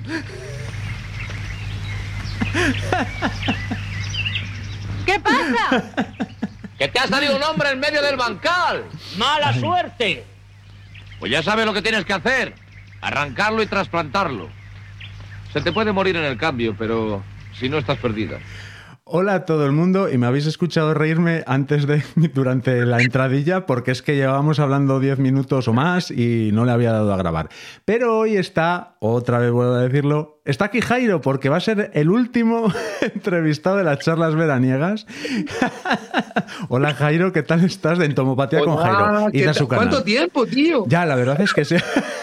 ¿Qué pasa? ¡Que te ha salido un hombre en medio del bancal! ¡Mala suerte! Pues ya sabes lo que tienes que hacer. Arrancarlo y trasplantarlo. Se te puede morir en el cambio, pero si no estás perdida. Hola a todo el mundo, y me habéis escuchado reírme durante la entradilla porque es que llevábamos hablando 10 minutos o más y no le había dado a grabar. Pero hoy está, otra vez vuelvo a decirlo, está aquí Jairo porque va a ser el último entrevistado de las charlas veraniegas. Hola Jairo, ¿qué tal estás? De Entomopatía con Jairo. Id a su canal. ¿Cuánto tiempo, tío? Ya, la verdad es que sí.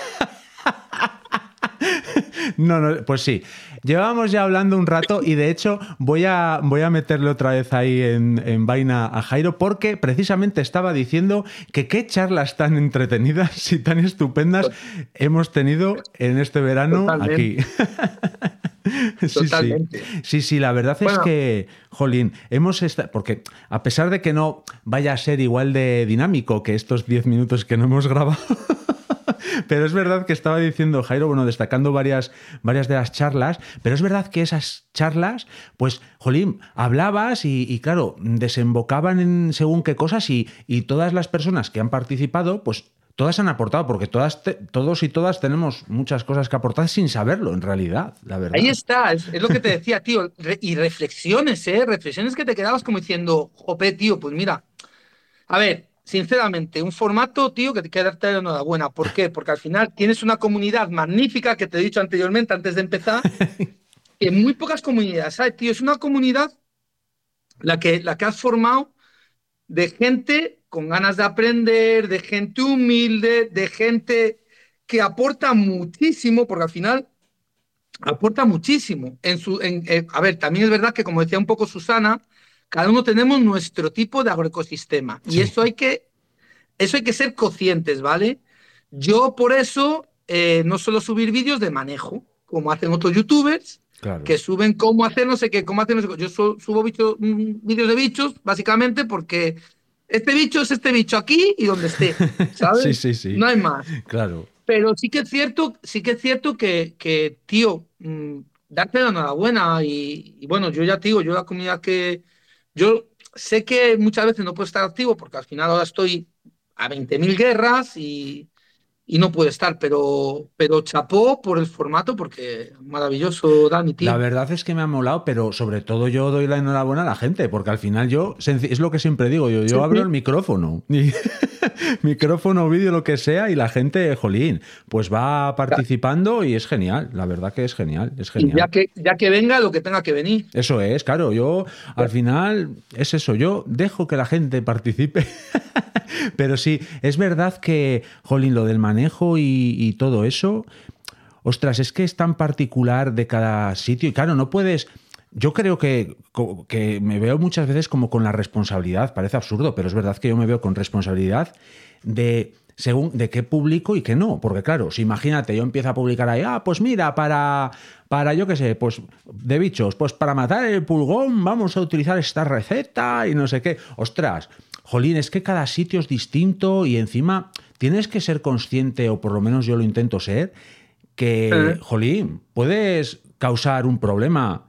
No, pues sí. Llevábamos ya hablando un rato y de hecho voy a meterle otra vez ahí en vaina a Jairo porque precisamente estaba diciendo que qué charlas tan entretenidas y tan estupendas hemos tenido en este verano. Totalmente. Aquí. Totalmente. Sí, la verdad es que, jolín, hemos estado... Porque a pesar de que no vaya a ser igual de dinámico que estos 10 minutos que no hemos grabado... Pero es verdad que estaba diciendo Jairo, bueno, destacando varias de las charlas, pero es verdad que esas charlas, pues, jolín, hablabas y claro, desembocaban en según qué cosas y todas las personas que han participado, pues, todas han aportado, porque todos y todas tenemos muchas cosas que aportar sin saberlo, en realidad, la verdad. Ahí está, es lo que te decía, tío, y reflexiones que te quedabas como diciendo, jope, tío, pues mira, a ver... Sinceramente, un formato, tío, que te queda darte la enhorabuena. ¿Por qué? Porque al final tienes una comunidad magnífica, que te he dicho anteriormente, antes de empezar, que muy pocas comunidades, ¿sabes, tío? Es una comunidad la que has formado de gente con ganas de aprender, de gente humilde, de gente que aporta muchísimo, porque al final aporta muchísimo. A ver, también es verdad que, como decía un poco Susana, cada uno tenemos nuestro tipo de agroecosistema. Sí. Y eso hay que ser conscientes, ¿vale? Yo por eso no suelo subir vídeos de manejo, como hacen otros youtubers, claro, que suben cómo hacer no sé qué, cómo hacer no sé qué. Yo subo vídeos de bichos, básicamente, porque este bicho es este bicho aquí y donde esté, ¿sabes? Sí. No hay más. Claro. Pero sí que es cierto que tío, darte la enhorabuena y bueno, yo ya te digo, yo la comunidad que... Yo sé que muchas veces no puedo estar activo porque al final ahora estoy a 20.000 guerras y no puedo estar, pero chapó por el formato porque maravilloso, Dani, tío. La verdad es que me ha molado, pero sobre todo yo doy la enhorabuena a la gente, porque al final es lo que siempre digo, yo abro el micrófono, micrófono, vídeo, lo que sea, y la gente, jolín, pues va participando y es genial, la verdad que es genial. Y ya que venga lo que tenga que venir. Eso es, claro, yo al final es eso, yo dejo que la gente participe. Pero sí, es verdad que, jolín, lo del manejo y todo eso, ostras, es que es tan particular de cada sitio y claro, no puedes... Yo creo que me veo muchas veces como con la responsabilidad, parece absurdo, pero es verdad que yo me veo con responsabilidad de qué publico y qué no, porque claro, si imagínate, yo empiezo a publicar ahí, pues mira, para yo qué sé, pues de bichos, pues para matar el pulgón vamos a utilizar esta receta y no sé qué, ostras... Jolín, es que cada sitio es distinto y encima tienes que ser consciente, o por lo menos yo lo intento ser, que, jolín, puedes causar un problema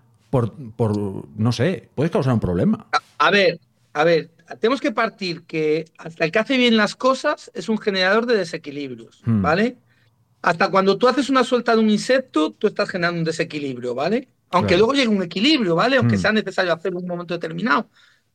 no sé, puedes causar un problema. A ver, tenemos que partir que hasta el que hace bien las cosas es un generador de desequilibrios, ¿vale? Hasta cuando tú haces una suelta de un insecto, tú estás generando un desequilibrio, ¿vale? Aunque claro, luego llegue un equilibrio, ¿vale? Aunque sea necesario hacerlo en un momento determinado.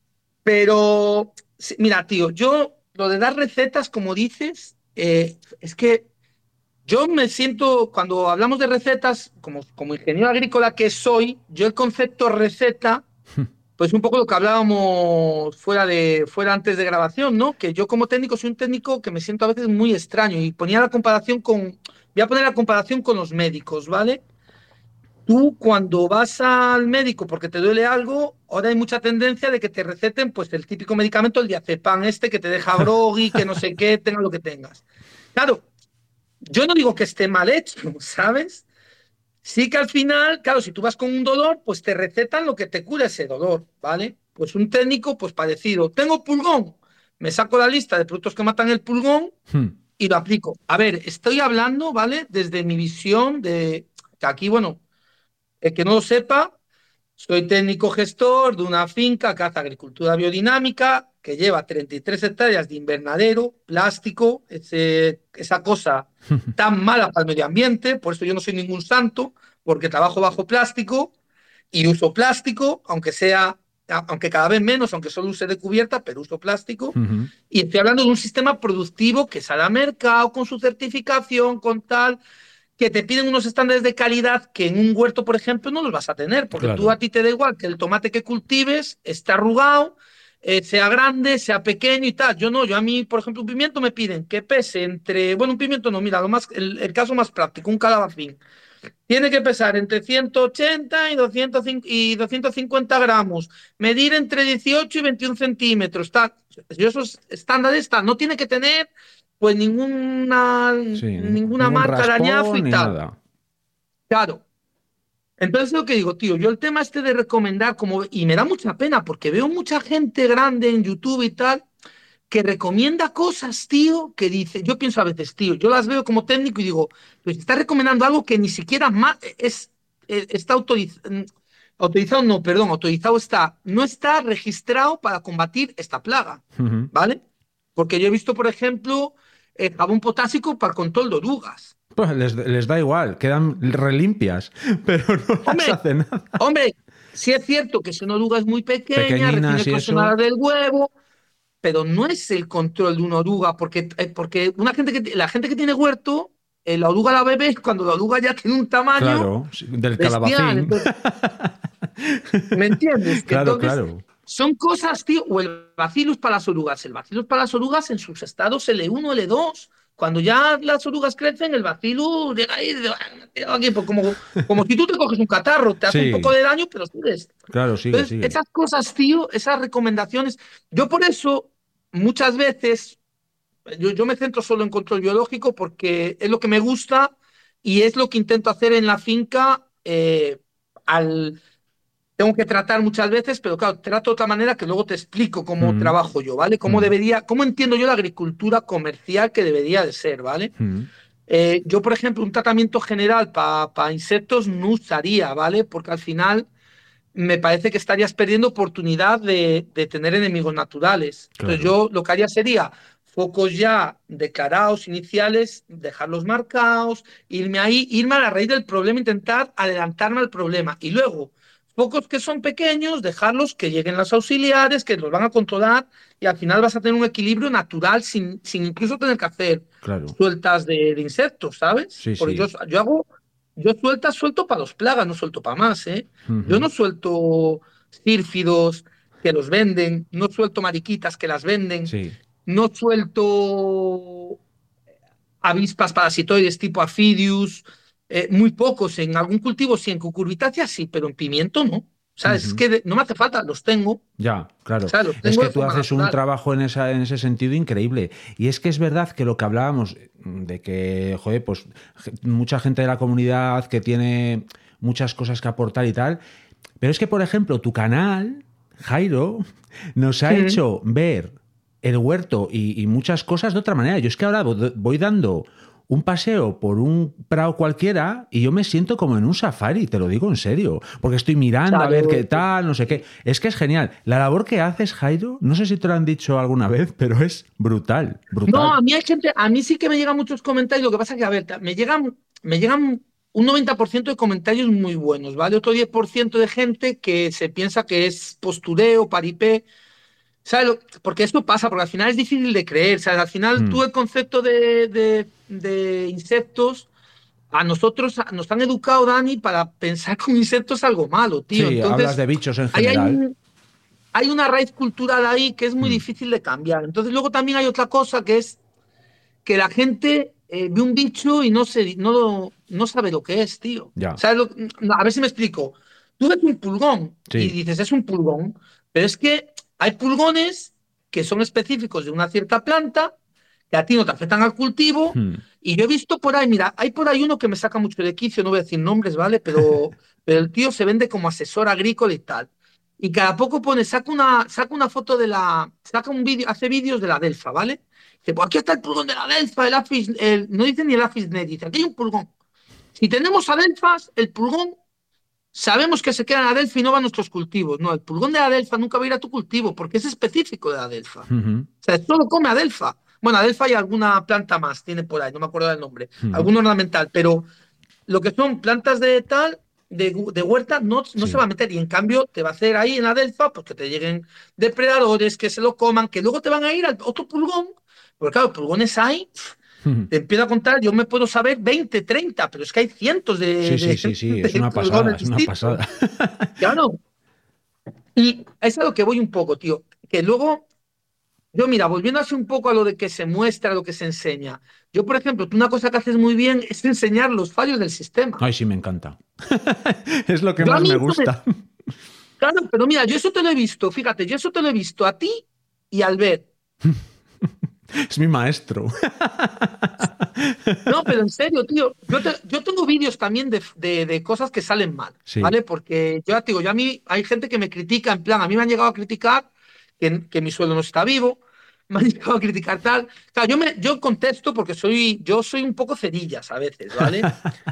Pero, mira, tío, yo lo de dar recetas, como dices, es que yo me siento, cuando hablamos de recetas, como ingeniero agrícola que soy, yo el concepto receta, pues un poco lo que hablábamos fuera antes de grabación, ¿no? Que yo como técnico soy un técnico que me siento a veces muy extraño y voy a poner la comparación con los médicos, ¿vale? Tú cuando vas al médico porque te duele algo, ahora hay mucha tendencia de que te receten pues el típico medicamento, el diazepam que te deja groggy, que no sé qué, tenga lo que tengas. Claro, yo no digo que esté mal hecho, ¿sabes? Sí que al final, claro, si tú vas con un dolor, pues te recetan lo que te cura ese dolor, ¿vale? Pues un técnico, pues parecido. Tengo pulgón, me saco la lista de productos que matan el pulgón y lo aplico. A ver, estoy hablando, ¿vale? Desde mi visión de... Que aquí, bueno, el que no lo sepa, soy técnico gestor de una finca que hace agricultura biodinámica, que lleva 33 hectáreas de invernadero, plástico, esa cosa tan mala para el medio ambiente. Por eso yo no soy ningún santo, porque trabajo bajo plástico y uso plástico, aunque cada vez menos, aunque solo use de cubierta, pero uso plástico. Ujú. Y estoy hablando de un sistema productivo que sale al mercado con su certificación, con tal, que te piden unos estándares de calidad que en un huerto, por ejemplo, no los vas a tener, porque tú Claro. a ti te da igual que el tomate que cultives esté arrugado, sea grande, sea pequeño y tal. Yo no, yo a mí, por ejemplo, un pimiento me piden que pese entre, bueno, un pimiento no, mira, el caso más práctico, un calabacín. Tiene que pesar entre 180 y 250 gramos, medir entre 18 y 21 centímetros. Yo esos estándares no tiene que tener pues Sí, ninguna ningún marca de añazo raspón y ni tal. nada. Claro. Entonces lo que digo, tío, yo el tema de recomendar, y me da mucha pena porque veo mucha gente grande en YouTube y tal, que recomienda cosas, tío, que dice, yo pienso a veces, tío, yo las veo como técnico y digo, pues está recomendando algo que ni siquiera está autorizado, no, perdón, autorizado está, no está registrado para combatir esta plaga, Ujú. ¿vale? Porque yo he visto, por ejemplo, jabón potásico para el control de orugas. Pues les da igual, quedan relimpias, pero no las Hombre, hace nada. hombre, sí es cierto que si una oruga es muy pequeña, recién Pequeñinas y eso, eclosionada del huevo, pero no es el control de una oruga, porque la gente que tiene huerto, la oruga la bebe cuando la oruga ya tiene un tamaño claro, sí, del bestial. calabacín. Entonces, ¿me entiendes? Que Claro, entonces claro. son cosas, tío, o el bacillus para las orugas. El bacillus para las orugas en sus estados L1, L2. Cuando ya las orugas crecen, el bacillus llega ahí y dice, "Ah, me he tirado aquí", pues como si tú te coges un catarro, te hace un poco Sí, de daño, pero sigues. claro, sigue, Entonces, sigue. esas cosas, tío, esas recomendaciones, yo por eso muchas veces, yo me centro solo en control biológico porque es lo que me gusta y es lo que intento hacer en la finca. Al, Tengo que tratar muchas veces, pero claro, trato de otra manera que luego te explico cómo Mm, trabajo yo, ¿vale? mm, Cómo entiendo yo la agricultura comercial que debería de ser, ¿vale? mm. Yo, por ejemplo, un tratamiento general para insectos no usaría, ¿vale? Porque al final me parece que estarías perdiendo oportunidad de tener enemigos naturales. Entonces Claro. yo lo que haría sería focos ya declarados, iniciales, dejarlos marcados, irme a la raíz del problema, intentar adelantarme al problema. Y luego, focos que son pequeños, dejarlos que lleguen los auxiliares, que los van a controlar y al final vas a tener un equilibrio natural sin incluso tener que hacer Claro. sueltas de insectos, ¿sabes? Sí, Porque sí. yo suelto para los plagas, no suelto para más, ¿eh? Yo Ujú. no suelto sírfidos que los venden, no suelto mariquitas que las venden, Sí. no suelto avispas parasitoides tipo Aphidius, muy pocos en algún cultivo, sí, en cucurbitáceas sí, pero en pimiento no. ¿Sabes? Es Ujú. que no me hace falta, los tengo, Ya, claro. ¿sabes? Los Es tengo que de tú forma haces un natural. trabajo en ese sentido increíble. Y es que es verdad que lo que hablábamos de que, joder, pues mucha gente de la comunidad que tiene muchas cosas que aportar y tal. Pero es que, por ejemplo, tu canal, Jairo, nos ha Mm. hecho ver el huerto y muchas cosas de otra manera. Yo es que ahora voy dando un paseo por un prado cualquiera y yo me siento como en un safari, te lo digo en serio, porque estoy mirando a ver Claro. qué tal, no sé qué. Es que es genial. La labor que haces, Jairo, no sé si te lo han dicho alguna vez, pero es brutal, No, brutal. a mí sí que me llegan muchos comentarios. Lo que pasa es que, a ver, me llegan un 90% de comentarios muy buenos, ¿vale? Otro 10% de gente que se piensa que es postureo, paripé. ¿Sabes? Porque esto pasa, porque al final es difícil de creer. ¿Sabes? Al final Mm. tú el concepto de insectos, a nosotros nos han educado, Dani, para pensar que un insecto es algo malo, tío. Sí, hablas Entonces, de bichos en ahí general. hay una raíz cultural ahí que es muy Mm. difícil de cambiar. Entonces, luego también hay otra cosa que es que la gente ve un bicho y no sabe lo que es, tío. Ya, ¿Sabes no, a ver si me explico. Tú ves un pulgón y sí. dices, es un pulgón, pero es que hay pulgones que son específicos de una cierta planta, que a ti no te afectan al cultivo, Mm. y yo he visto por ahí, mira, hay por ahí uno que me saca mucho de quicio, no voy a decir nombres, ¿vale? Pero el tío se vende como asesor agrícola y tal. Y cada poco saca una foto saca un vídeo, hace vídeos de la Delfa, ¿vale? Dice, pues aquí está el pulgón de la Delfa, no dice ni el Apis Neri, dice, aquí hay un pulgón. Si tenemos adelfas, el pulgón sabemos que se queda en adelfa y no va a nuestros cultivos. No, el pulgón de adelfa nunca va a ir a tu cultivo porque es específico de adelfa. O sea, solo come adelfa. Bueno, adelfa y alguna planta más tiene por ahí, no me acuerdo del nombre. Algún ornamental, pero lo que son plantas de tal, de huerta, no se va a meter. Y en cambio te va a hacer ahí en adelfa, pues que te lleguen depredadores, que se lo coman, que luego te van a ir al otro pulgón. Porque claro, pulgones hay. Te empiezo a contar, yo me puedo saber 20, 30, pero es que hay cientos Sí, es una pasada, es una pasada. Claro. Y es a lo que voy un poco, tío. Que luego, yo mira, volviendo así un poco a lo de que se muestra, a lo que se enseña. Yo, por ejemplo, tú una cosa que haces muy bien es enseñar los fallos del sistema. Ay, sí, me encanta. Es lo que Yo a más mí me no gusta. Claro, pero mira, yo eso te lo he visto, fíjate, yo eso te lo he visto a ti y a Albert. Es mi maestro. No, pero en serio, tío, yo tengo vídeos también de cosas que salen mal, Sí. ¿vale? Porque yo ya te digo, a mí hay gente que me critica, en plan, a mí me han llegado a criticar que mi suelo no está vivo, me han llegado a criticar tal. Claro, yo contesto porque yo soy un poco cerillas a veces, ¿vale?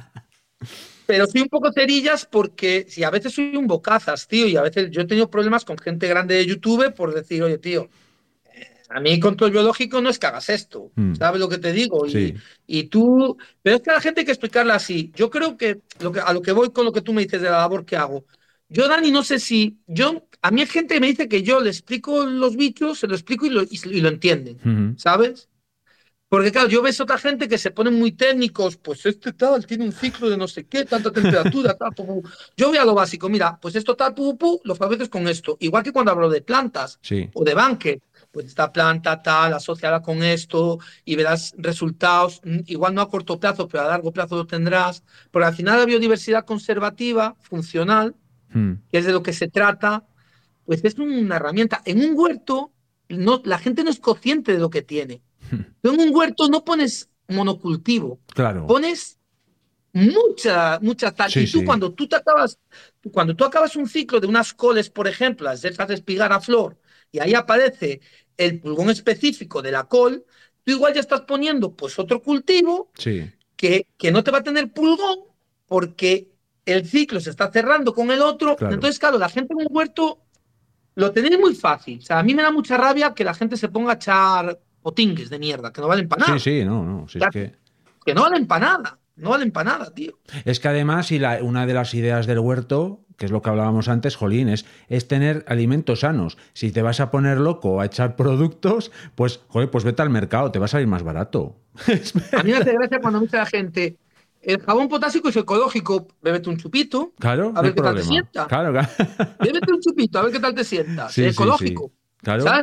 Pero soy un poco cerillas porque si a veces soy un bocazas, tío, y a veces yo he tenido problemas con gente grande de YouTube por decir, oye, tío, a mí control biológico no es que hagas esto, ¿sabes lo que te digo? Sí. Y tú, pero es que a la gente hay que explicarla así. Yo creo que, a lo que voy con lo que tú me dices de la labor que hago. Yo, Dani, no sé si a mí hay gente que me dice que yo le explico los bichos, se lo explico y lo entienden, ¿sabes? Porque claro, yo ves otra gente que se ponen muy técnicos, pues este tal tiene un ciclo de no sé qué, tanta temperatura, tal, Yo voy a lo básico, mira, pues esto tal, lo fabriques con esto. Igual que cuando hablo de plantas o de banque, pues esta planta tal, asociada con esto y verás resultados, igual no a corto plazo, pero a largo plazo lo tendrás. Porque al final la biodiversidad conservativa, funcional, que es de lo que se trata, pues es una herramienta. En un huerto, la gente no es consciente de lo que tiene. Tú en un huerto no pones monocultivo, Claro. pones mucha tal. Sí, Y tú sí. cuando tú acabas un ciclo de unas coles, por ejemplo, las dejas de espigar a flor y ahí aparece el pulgón específico de la col, tú igual ya estás poniendo pues otro cultivo que no te va a tener pulgón porque el ciclo se está cerrando con el otro. Claro. Entonces, claro, la gente en un huerto lo tenéis muy fácil. O sea, a mí me da mucha rabia que la gente se ponga a echar potingues de mierda, que no valen para nada. Sí, no. Si es que no valen para nada. No valen para nada, tío. Es que además, una de las ideas del huerto, que es lo que hablábamos antes, jolín, es tener alimentos sanos. Si te vas a poner loco a echar productos, pues, joder, pues vete al mercado, te va a salir más barato. A mí me hace gracia cuando me dice la gente, el jabón potásico es ecológico, bébete un chupito, claro, a ver no qué problema. tal te sienta. Claro. Bébete un chupito, a ver qué tal te sientas. Sí, ecológico. Sí. Claro. ¿Sabes?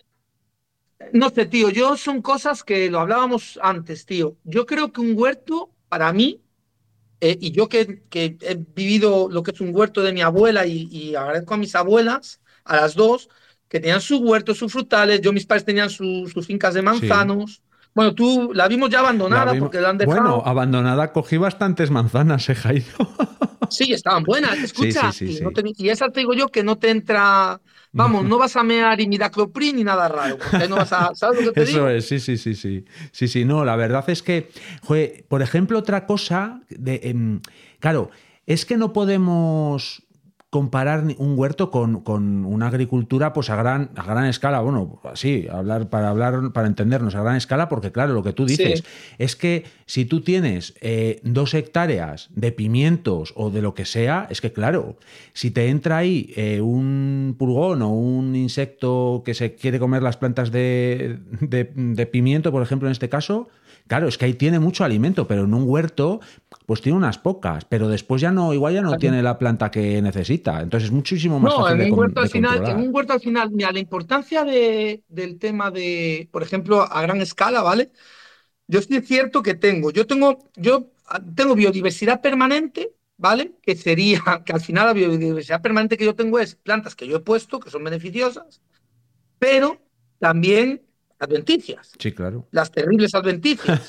No sé, tío, son cosas que lo hablábamos antes, tío. Yo creo que un huerto, para mí, y yo que he vivido lo que es un huerto de mi abuela y agradezco a mis abuelas, a las dos, que tenían sus huertos, sus frutales, mis padres tenían sus fincas de manzanos. Sí. Bueno, tú la vimos ya abandonada porque la han dejado. Bueno, abandonada cogí bastantes manzanas, Jairo. Sí, estaban buenas. Escucha, sí. Y esa te digo yo que no te entra. Vamos, no vas a mear imidacloprid ni nada raro, porque no vas a. ¿Sabes lo que te digo? Eso es, sí. No, la verdad es que, joder, por ejemplo, otra cosa, claro, es que no podemos comparar un huerto con una agricultura pues a gran escala, bueno, así, para entendernos, a gran escala, porque claro, lo que tú dices es que si tú tienes 2 hectáreas de pimientos o de lo que sea, es que claro, si te entra ahí un pulgón o un insecto que se quiere comer las plantas de pimiento, por ejemplo, en este caso, claro, es que ahí tiene mucho alimento, pero en un huerto pues tiene unas pocas, pero después igual ya no tiene la planta que necesita. Entonces es muchísimo más fácil de controlar. En un huerto al final, mira, la importancia del tema de, por ejemplo, a gran escala, ¿vale? Yo sí es cierto que yo tengo biodiversidad permanente, ¿vale? Que sería, que al final la biodiversidad permanente que yo tengo es plantas que yo he puesto, que son beneficiosas, pero también adventicias. Sí, claro. Las terribles adventicias.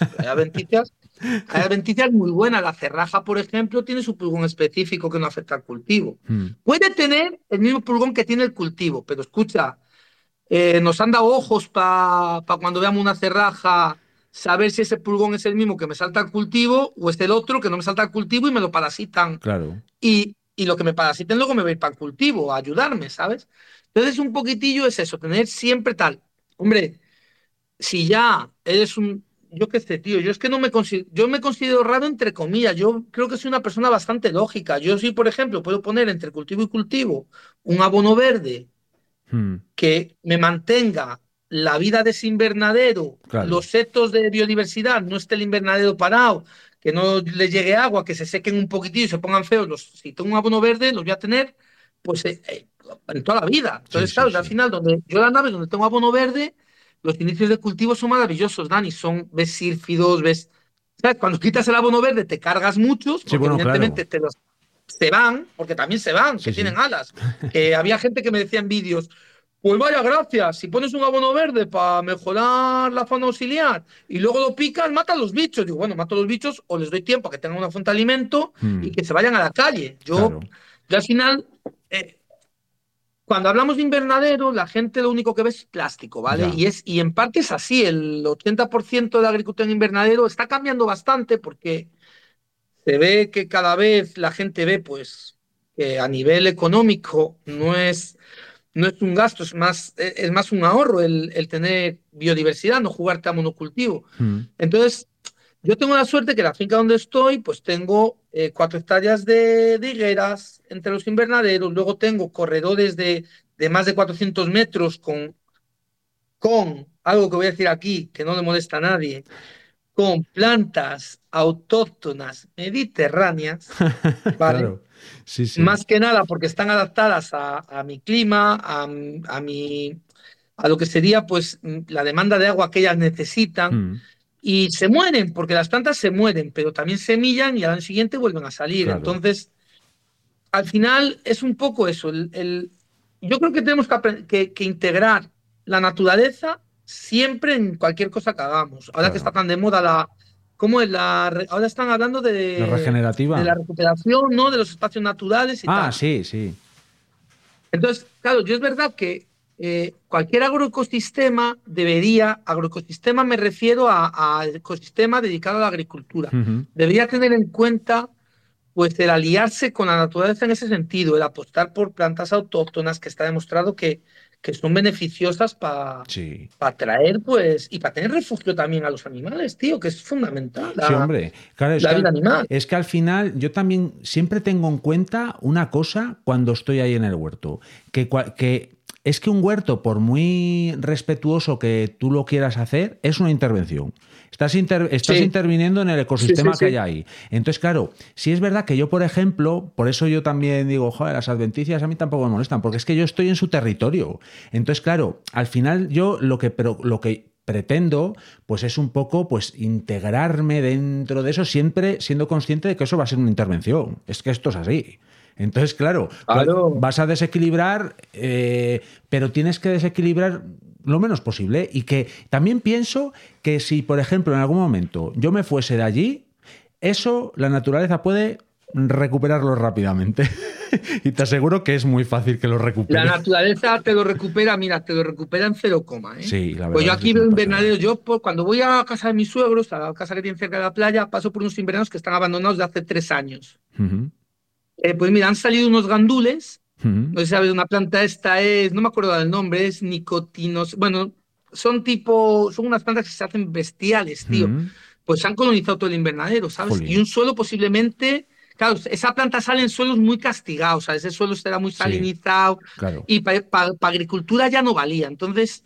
Hay adventicias muy buenas. La cerraja, por ejemplo, tiene su pulgón específico que no afecta al cultivo. Puede tener el mismo pulgón que tiene el cultivo, pero escucha, nos han dado ojos para cuando veamos una cerraja saber si ese pulgón es el mismo que me salta al cultivo o es el otro que no me salta al cultivo y me lo parasitan. Claro. Y lo que me parasiten luego me va a ir para el cultivo, a ayudarme, ¿sabes? Entonces un poquitillo es eso, tener siempre tal. Hombre, si ya eres un... Yo qué sé, tío, yo es que no me considero, yo me considero raro entre comillas, yo creo que soy una persona bastante lógica. Yo sí, por ejemplo, puedo poner entre cultivo y cultivo un abono verde que me mantenga la vida de ese invernadero, Claro. los setos de biodiversidad, no esté el invernadero parado, que no les llegue agua, que se sequen un poquitillo y se pongan feos. Si tengo un abono verde, los voy a tener pues en toda la vida. Sí, Entonces, sí, claro, al sí. final, donde yo la nave, donde tengo abono verde, los inicios de cultivo son maravillosos, Dani. Ves sírfidos, ves... ¿Sabes? Cuando quitas el abono verde te cargas muchos, Sí, porque bueno, claro. evidentemente se van, porque también se van, que Sí, tienen sí. alas. Que había gente que me decía en vídeos, pues vaya, gracias, si pones un abono verde para mejorar la fauna auxiliar y luego lo picas, matan los bichos. Digo, bueno, mato los bichos o les doy tiempo a que tengan una fuente de alimento y Mm, que se vayan a la calle. claro. Yo al final, eh, cuando hablamos de invernadero, la gente lo único que ve es plástico, ¿vale? Ya. Y en parte es así, el 80% de la agricultura en invernadero está cambiando bastante porque se ve que cada vez la gente ve, pues, que a nivel económico no es un gasto, es más un ahorro el tener biodiversidad, no jugarte a monocultivo. Mm, Entonces, yo tengo la suerte que la finca donde estoy, pues tengo 4 hectáreas de higueras entre los invernaderos, luego tengo corredores de más de 400 metros con algo que voy a decir aquí, que no le molesta a nadie, con plantas autóctonas mediterráneas, ¿vale? claro. Sí, sí. Más que nada porque están adaptadas a mi clima, a lo que sería pues la demanda de agua que ellas necesitan Mm, y se mueren, porque las plantas se mueren, pero también semillan y al año siguiente vuelven a salir. claro. Entonces, al final es un poco eso. Yo creo que tenemos que integrar la naturaleza siempre en cualquier cosa que hagamos. Ahora que está Claro. tan de moda ¿cómo es ahora están hablando ¿La de la regenerativa? recuperación, ¿no? De los espacios naturales y Ah, tal. sí, sí. Entonces, claro, yo es verdad que cualquier agroecosistema me refiero a ecosistema dedicado a la agricultura, Ujú. debería tener en cuenta pues el aliarse con la naturaleza en ese sentido, el apostar por plantas autóctonas que está demostrado que son beneficiosas para Sí. atraer pues y para tener refugio también a los animales, tío, que es fundamental Sí, hombre. Claro, la vida animal. es que al final yo también siempre tengo en cuenta una cosa cuando estoy ahí en el huerto, que es que un huerto, por muy respetuoso que tú lo quieras hacer, es una intervención. Estás Sí, interviniendo en el sí, sí, ecosistema que sí. hay ahí. Entonces, claro, sí es verdad que yo, por ejemplo, por eso yo también digo, joder, las adventicias a mí tampoco me molestan, porque es que yo estoy en su territorio. Entonces, claro, al final yo lo que pretendo, pues es un poco, pues integrarme dentro de eso, siempre siendo consciente de que eso va a ser una intervención. Es que esto es así. Entonces, claro, Claro. vas a desequilibrar, pero tienes que desequilibrar lo menos posible. Y que también pienso que si, por ejemplo, en algún momento yo me fuese de allí, eso la naturaleza puede recuperarlo rápidamente. Y te aseguro que es muy fácil que lo La recupere. naturaleza te lo recupera, mira, te lo recupera en cero coma, ¿eh? Sí, la Pues verdad yo es que aquí es veo una pasada. invernaderos, cuando voy a casa de mis suegros, a la casa que tienen cerca de la playa, paso por unos invernaderos que están abandonados de hace 3 años. Ujú, Pues mira, han salido unos gandules, ujú, no sé si sabes, una planta esta no me acuerdo del nombre, es nicotinos, bueno, son unas plantas que se hacen bestiales, tío. ujú. Pues han colonizado todo el invernadero, ¿sabes? Y Jolín. un suelo posiblemente, claro, esa planta sale en suelos muy castigados, ¿sabes? Ese suelo será muy Sí, salinizado claro. y para agricultura ya no valía. Entonces,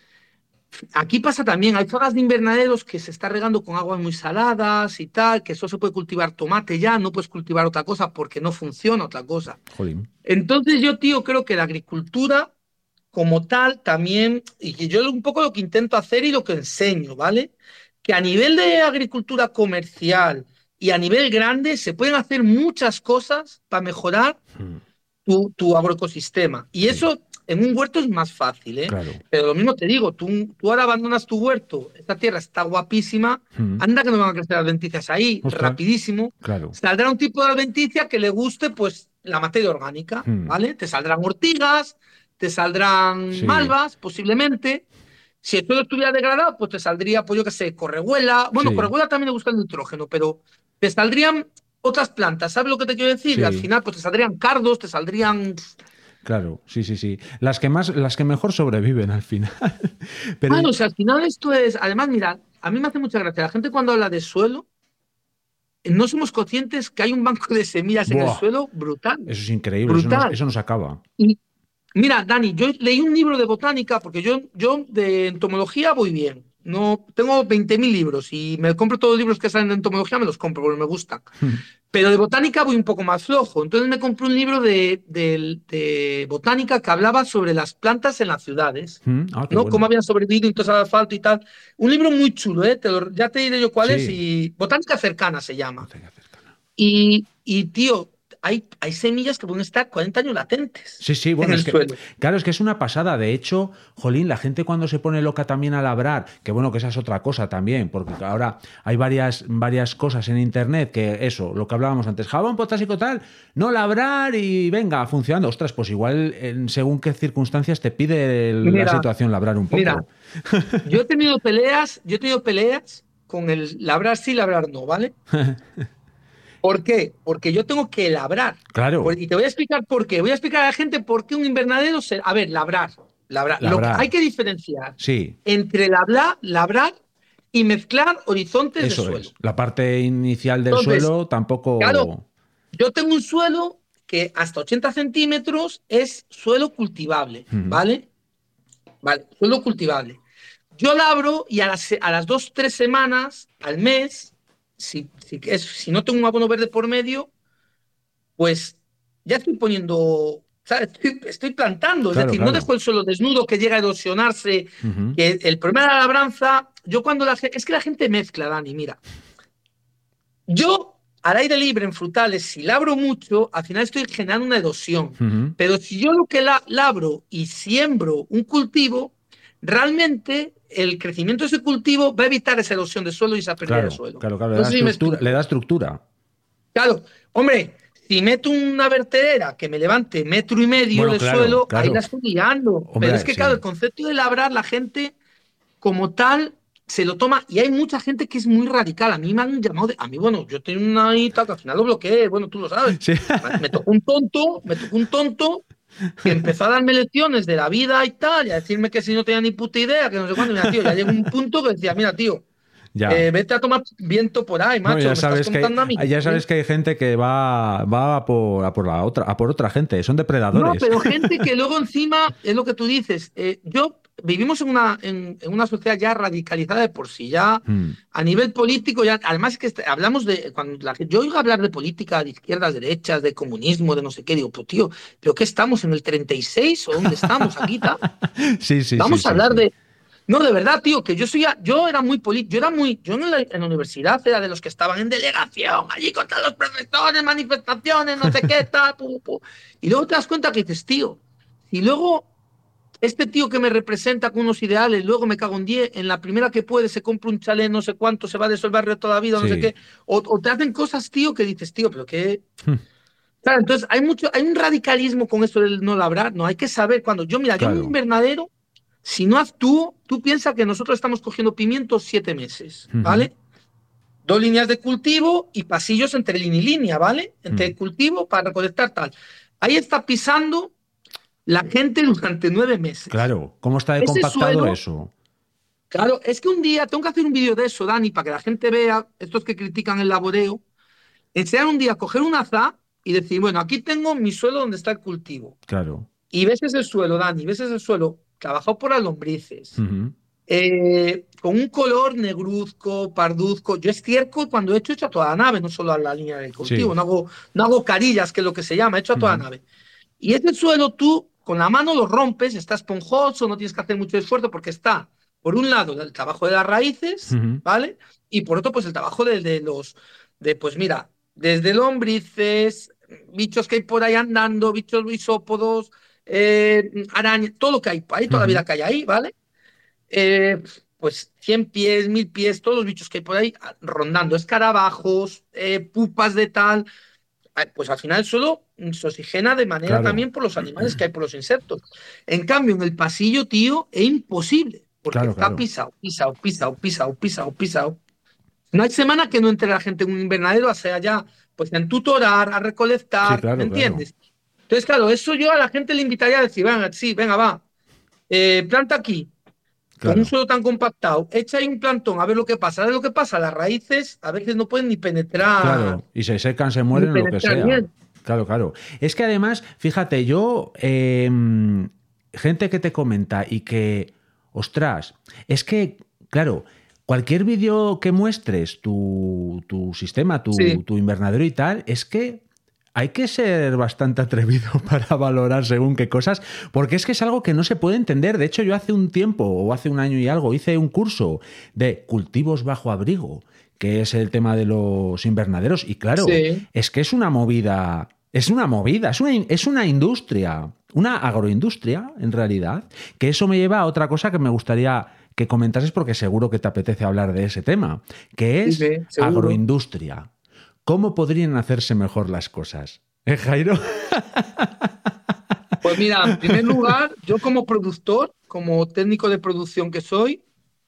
aquí pasa también, hay zonas de invernaderos que se está regando con aguas muy saladas y tal, que solo se puede cultivar tomate ya, no puedes cultivar otra cosa porque no funciona otra cosa. Jolín. Entonces yo, tío, creo que la agricultura como tal también, y que yo un poco lo que intento hacer y lo que enseño, ¿vale? Que a nivel de agricultura comercial y a nivel grande se pueden hacer muchas cosas para mejorar Mm, tu agroecosistema. Y sí, eso en un huerto es más fácil, ¿eh? claro. Pero lo mismo te digo, tú ahora abandonas tu huerto, esta tierra está guapísima, Mm. anda que no van a crecer adventicias ahí, Ostras, rapidísimo. claro. Saldrá un tipo de adventicia que le guste, pues, la materia orgánica, Mm, ¿vale? Te saldrán ortigas, te saldrán sí, malvas, posiblemente, Si el suelo estuviera degradado, pues te saldría, pues yo qué sé, correhuela. Bueno, Sí, correhuela también le gusta el nitrógeno, pero te saldrían otras plantas, ¿sabes lo que te quiero decir? Y al sí, final, pues te saldrían cardos, te saldrían... claro, sí, sí, sí. Las que mejor sobreviven al final. Pero Bueno, o sea, al final esto es... Además, mira, a mí me hace mucha gracia. La gente cuando habla de suelo, no somos conscientes que hay un banco de semillas en el buah, suelo brutal. eso es increíble, Brutal. eso no se acaba. Y mira, Dani, yo leí un libro de botánica porque yo de entomología voy bien. No, tengo 20.000 libros y me compro todos los libros que salen de entomología, me los compro porque me gustan. Pero de botánica voy un poco más flojo. Entonces me compré un libro de botánica que hablaba sobre las plantas en las ciudades, Ah, qué ¿no? Cómo bueno. habían sobrevivido en todo el asfalto y tal. Un libro muy chulo, ¿eh? Ya te diré yo cuál es Sí, y Botánica cercana se llama. montaña cercana. Y tío, hay semillas que pueden estar 40 años latentes Sí, sí, en bueno, el suelo. claro, es que es una pasada. De hecho, jolín, la gente cuando se pone loca también a labrar, que bueno, que esa es otra cosa también, porque ahora hay varias cosas en internet que eso, lo que hablábamos antes, jabón potásico tal, no labrar y venga, funcionando. Ostras, pues igual según qué circunstancias te pide la Mira, situación labrar un mira, poco. yo he tenido peleas con el labrar sí, labrar no, ¿vale? ¿Por qué? Porque yo tengo que labrar. Claro, Y te voy a explicar por qué. Voy a explicar a la gente por qué un invernadero se... A ver, labrar. Labrar. Hay labrar, que diferenciar sí, entre labrar y mezclar horizontes de eso es. suelo. La parte inicial del Entonces, suelo claro, tampoco. yo tengo un suelo que hasta 80 centímetros es suelo cultivable, Ujú. ¿vale? Vale, suelo cultivable. Yo labro y a las 2, 3 semanas, al mes, si no tengo un abono verde por medio, pues ya estoy poniendo, ¿sabes? Estoy plantando, es Claro, decir, no claro. dejo el suelo desnudo que llega a erosionarse, Ujú. que el problema de la labranza, yo cuando es que la gente mezcla, Dani, mira, yo al aire libre en frutales, si labro mucho, al final estoy generando una erosión, Ujú. pero si yo lo que labro y siembro un cultivo, realmente el crecimiento de ese cultivo va a evitar esa erosión de suelo y esa pérdida de Claro, suelo. claro, claro. No sé si me Le explico. da estructura. Claro, hombre, si meto una vertedera que me levante 1,5 metros Bueno, de claro, suelo, ahí la claro. estoy liando. Pero es Hombre, que, claro, el sí. concepto de labrar, la gente como tal se lo toma y hay mucha gente que es muy radical. A mí me han llamado, a mí, bueno, yo tengo una y tal, que al final lo bloqueé, bueno, tú lo sabes. Sí. Me tocó un tonto que empezó a darme lecciones de la vida y tal, y a decirme que si no tenía ni puta idea, que no sé cuándo, mira, tío, ya llegó un punto que decía, mira, tío, Ya. vete a tomar viento por ahí, Bueno, macho, que me estás contando a mí. ya ¿Eh? sabes que hay gente que va a por la otra, a por otra gente. Son No, depredadores. pero gente que luego encima, es lo que tú dices, vivimos en una sociedad ya radicalizada de por sí, ya Mm. a nivel político, ya, además que hablamos cuando yo oigo hablar de política, de izquierdas, derechas, de comunismo, de no sé qué, digo, pues tío, ¿pero qué estamos en el 36 o dónde estamos aquí, tal? Sí, sí, sí, Vamos a sí, hablar sí. de... No, de verdad, tío, que yo era muy político, yo en la universidad era de los que estaban en delegación, allí contra los profesores, manifestaciones, no sé qué, tal, y luego te das cuenta que dices, tío, y luego este tío que me representa con unos ideales, luego me cago en 10, en la primera que puede se compra un chalet, no sé cuánto, se va de eso el barrio toda la vida, no sé Sí. qué, o te hacen cosas, tío, que dices, tío, pero qué... Claro, entonces hay un radicalismo con eso del no labrar, no, hay que saber cuando yo en un Claro. invernadero, si no actúo, tú piensas que nosotros estamos cogiendo pimientos 7 meses, Ujú. ¿vale? 2 líneas de cultivo y pasillos entre línea y línea, ¿vale? Entre Mm. el cultivo para recolectar tal. Ahí está pisando la gente durante 9 meses. Claro. ¿Cómo está de Ese compactado suelo, eso? claro, es que un día tengo que hacer un vídeo de eso, Dani, para que la gente vea, estos que critican el laboreo, enseñar un día, coger un azar y decir, bueno, aquí tengo mi suelo donde está el cultivo. Claro. Y ves ese suelo, Dani, ves ese suelo trabajado por las lombrices, Ujú. con un color negruzco, parduzco. Yo estiércol cuando he hecho a toda la nave, no solo a la línea del cultivo, Sí. no hago carillas, que es lo que se llama, he hecho a toda la Ujú. nave. Y ese suelo tú con la mano lo rompes, está esponjoso, no tienes que hacer mucho esfuerzo porque está, por un lado, el trabajo de las raíces, Ujú. ¿vale? Y por otro, pues el trabajo pues mira, desde lombrices, bichos que hay por ahí andando, bichos isópodos, arañas, todo lo que hay, toda la vida Ujú. que hay ahí, ¿vale? Eh, pues 100 pies, 1000 pies, todos los bichos que hay por ahí rondando, escarabajos, pupas de tal, pues al final solo se oxigena de manera Claro. también por los animales que hay, por los insectos. En cambio, en el pasillo, tío, es imposible. porque Claro, está claro. pisado. No hay semana que no entre la gente en un invernadero a sea ya, pues a tutorar, a Sí, recolectar, ¿me claro, claro. entiendes? Entonces, claro, eso yo a la gente le invitaría a decir, venga, sí, venga, va, planta aquí, con un Claro, suelo tan compactado, echa ahí un plantón, a ver lo que pasa. ¿Sabes lo que pasa? Las raíces a veces no pueden claro. Y se secan, se ni mueren, lo que penetrar sea. bien. Claro, claro. Es que además, fíjate, yo, gente que te comenta y que, ostras, es que, claro, cualquier vídeo que muestres tu sistema, Sí, tu invernadero y tal, es que hay que ser bastante atrevido para valorar según qué cosas, porque es que es algo que no se puede entender. De hecho, yo hace un tiempo, o hace un año y algo, hice un curso de cultivos bajo abrigo, que es el tema de los invernaderos. Y claro, sí. es que es una movida, es una industria, una agroindustria, en realidad, que eso me lleva a otra cosa que me gustaría que comentases, porque seguro que te apetece hablar de ese tema, que es Dime, seguro. agroindustria. ¿Cómo podrían hacerse mejor las cosas? Jairo? Pues mira, en primer lugar, yo como productor, como técnico de producción que soy,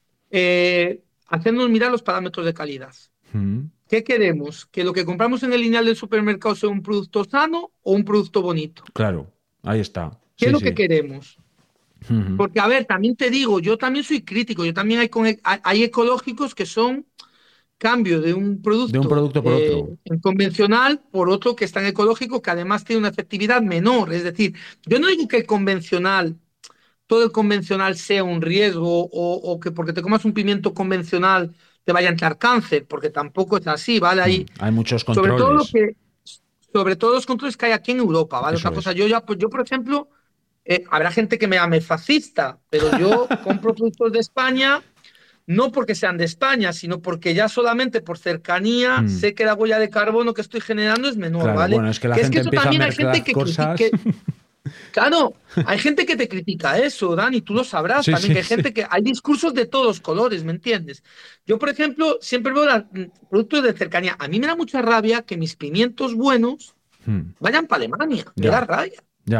hacernos mirar los parámetros de calidad. Mm, ¿Qué queremos? ¿Que lo que compramos en el lineal del supermercado sea un producto sano o un producto bonito? claro, ahí está. ¿Qué es Sí, lo que sí. queremos? Ujú. Porque, a ver, también te digo, yo también soy crítico, yo también hay ecológicos que son cambio de un De un producto producto por otro. en convencional por otro que está en ecológico, que además tiene una efectividad menor. Es decir, yo no digo que el convencional, todo el convencional sea un riesgo o que porque te comas un pimiento convencional te vaya a entrar cáncer, porque tampoco es así, ¿vale? Hay muchos Sobre todo lo controles. que, sobre todo los controles que hay aquí en Europa, ¿vale? Eso Otra cosa, es. yo por ejemplo, habrá gente que me llame fascista, pero yo compro productos de España no porque sean de España, sino porque ya solamente por cercanía Mm, sé que la huella de carbono que estoy generando es menor, claro, ¿vale? bueno, es que la Que es que gente eso empieza a también hay gente mezclar que cosas. critique, claro, hay gente que te critica eso, Dani, tú lo sabrás Sí, también, sí, que hay sí. gente que hay discursos de todos colores, ¿me entiendes? Yo, por ejemplo, siempre veo productos de cercanía. A mí me da mucha rabia que mis pimientos buenos Mm, vayan para Alemania, me da ya, rabia.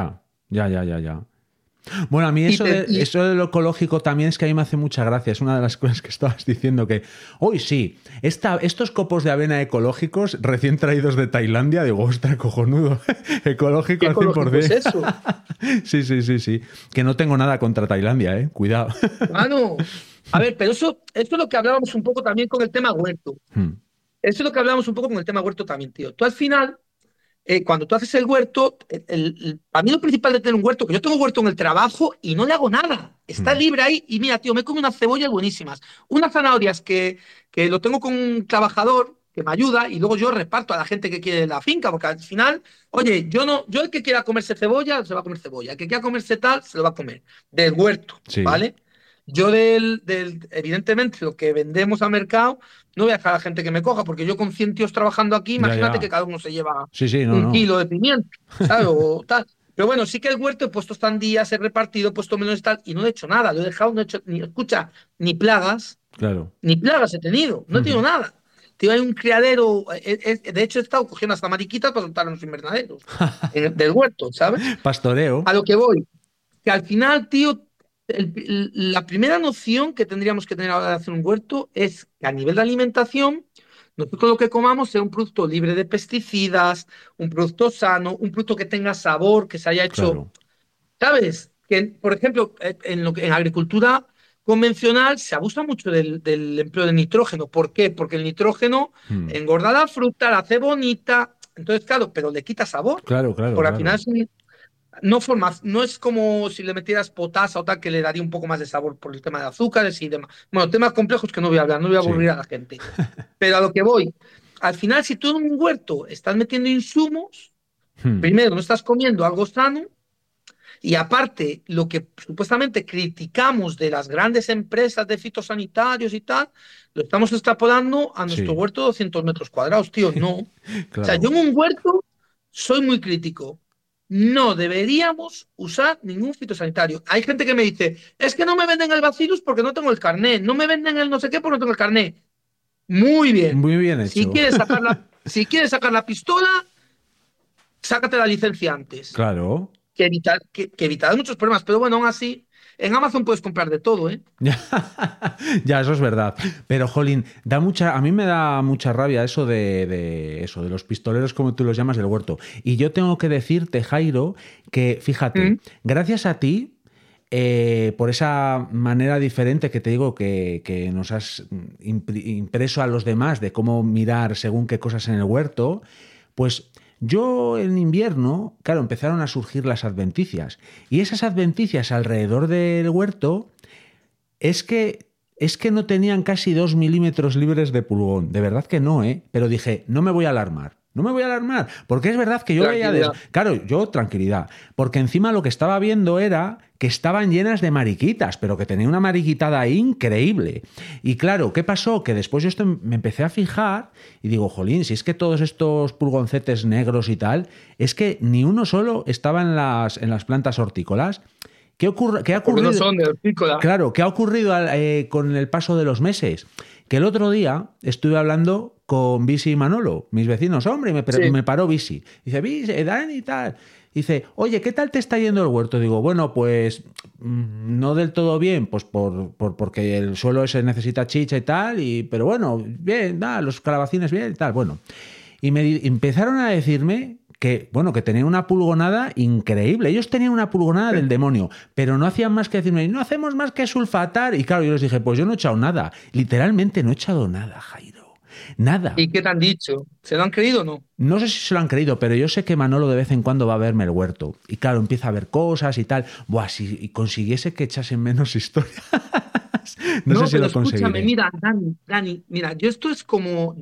ya. Bueno, a mí Y te, y, eso de lo ecológico también es que a mí me hace mucha gracia. Es una de las cosas que estabas diciendo que, hoy sí, estos copos de avena ecológicos recién traídos de Tailandia, digo, ostras, cojonudo, ecológico ¿Qué al ecológico es 100%. eso? Sí. Que no tengo nada contra Tailandia, cuidado. Mano, a ver, pero eso es lo que hablábamos un poco también con el tema huerto. Hmm, Eso es lo que hablábamos un poco con el tema huerto también, tío. Tú al final, cuando tú haces el huerto, a mí lo principal de tener un huerto, que yo tengo huerto en el trabajo y no le hago nada. Está hmm. libre ahí y mira, tío, me como unas cebollas buenísimas, unas zanahorias que lo tengo con un trabajador que me ayuda y luego yo reparto a la gente que quiere la finca, porque al final, oye, yo no, yo el que quiera comerse cebolla, se va a comer cebolla, el que quiera comerse tal, se lo va a comer, del huerto, Sí, ¿vale? Yo evidentemente, lo que vendemos al mercado, no voy a dejar a la gente que me coja, porque yo con 100 tíos trabajando aquí, imagínate que ya. cada uno se lleva Sí, no, un no. kilo de pimiento, ¿sabes? O tal. Pero bueno, sí que el huerto he puesto estandías, he repartido, he puesto menos tal, y no he hecho nada, lo he dejado, no he hecho, ni, escucha, Claro. ni plagas he tenido, no he tenido Ujú. nada. Tío, hay un criadero, de hecho he estado cogiendo hasta mariquitas para soltar en los invernaderos, del huerto, ¿sabes? Pastoreo. A lo que voy, que al final, tío, la primera noción que tendríamos que tener a la hora de hacer un huerto es que a nivel de alimentación, nosotros lo que comamos sea un producto libre de pesticidas, un producto sano, un producto que tenga sabor, que se haya hecho, Claro. ¿sabes? Que, por ejemplo, en agricultura convencional se abusa mucho del empleo de nitrógeno. ¿Por qué? Porque el nitrógeno Hmm. engorda la fruta, la hace bonita. Entonces, claro, pero le quita sabor. Porque al final Claro. no es como si le metieras potasa o tal, que le daría un poco más de sabor por el tema de azúcares y demás. Bueno, temas complejos que no voy a hablar, no voy a Sí. aburrir a la gente. Pero a lo que voy, al final, si tú en un huerto estás metiendo insumos, Hmm. primero no estás comiendo algo sano y aparte, lo que supuestamente criticamos de las grandes empresas de fitosanitarios y tal, lo estamos extrapolando a nuestro Sí. huerto de 200 metros cuadrados, tío. No. O sea, yo Claro. en un huerto soy muy crítico. No deberíamos usar ningún fitosanitario. Hay gente que me dice, es que no me venden el bacillus porque no tengo el carné, no me venden el no sé qué porque no tengo el carné. Muy bien. Muy bien Si hecho. quieres si quieres sacar la pistola, sácate la licencia antes Claro. que evitar muchos problemas. Pero bueno, aún así, En Amazon puedes comprar de todo, ¿eh? Ya, eso es verdad. Pero, jolín, a mí me da mucha rabia eso de los pistoleros, como tú los llamas, del huerto. Y yo tengo que decirte, Jairo, que fíjate, gracias a ti, por esa manera diferente que te digo que nos has impreso a los demás de cómo mirar según qué cosas en el huerto, pues yo en invierno, claro, empezaron a surgir las adventicias. Y esas adventicias alrededor del huerto es que no tenían casi 2 milímetros libres de pulgón. De verdad que no, ¿eh? Pero dije, no me voy a alarmar. No me voy a alarmar, porque es verdad que yo veía... Claro, yo tranquilidad, porque encima lo que estaba viendo era que estaban llenas de mariquitas, pero que tenía una mariquitada increíble. Y claro, ¿qué pasó? Que después yo me empecé a fijar y digo, jolín, si es que todos estos pulgoncetes negros y tal, es que ni uno solo estaba en las plantas hortícolas. ¿Qué ha ocurrido? No son de hortícola. Claro, ¿qué ha ocurrido con el paso de los meses? Que el otro día estuve hablando con Visi y Manolo, mis vecinos. Hombre, me paró Visi. Dice, Visi, Dani y tal. Dice, oye, ¿qué tal te está yendo el huerto? Digo, bueno, pues no del todo bien, pues porque el suelo ese necesita chicha y tal, pero bueno, bien, los calabacines bien y tal, bueno. Y me empezaron a decirme que tenían una pulgonada increíble. Ellos tenían una pulgonada del demonio, pero no hacían más que decirme, no hacemos más que sulfatar. Y claro, yo les dije, pues yo no he echado nada. Literalmente no he echado nada, Jairo. Nada. ¿Y qué te han dicho? ¿Se lo han creído o no? No sé si se lo han creído, pero yo sé que Manolo de vez en cuando va a verme el huerto. Y claro, empieza a ver cosas y tal. Buah, si consiguiese que echasen menos historias. no sé si lo conseguiré. Escúchame, mira, Dani, mira, esto es como,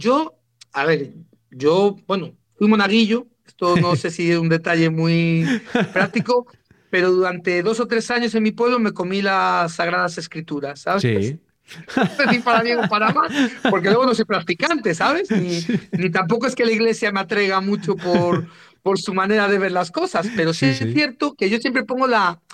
bueno, fui monaguillo, esto no sé si es un detalle muy práctico, pero durante 2 o 3 años en mi pueblo me comí las Sagradas Escrituras, ¿sabes? Sí. No sé si para bien o para mal, porque luego no soy practicante, ¿sabes? Ni tampoco es que la iglesia me atraiga mucho por su manera de ver las cosas, pero sí es cierto que yo siempre pongo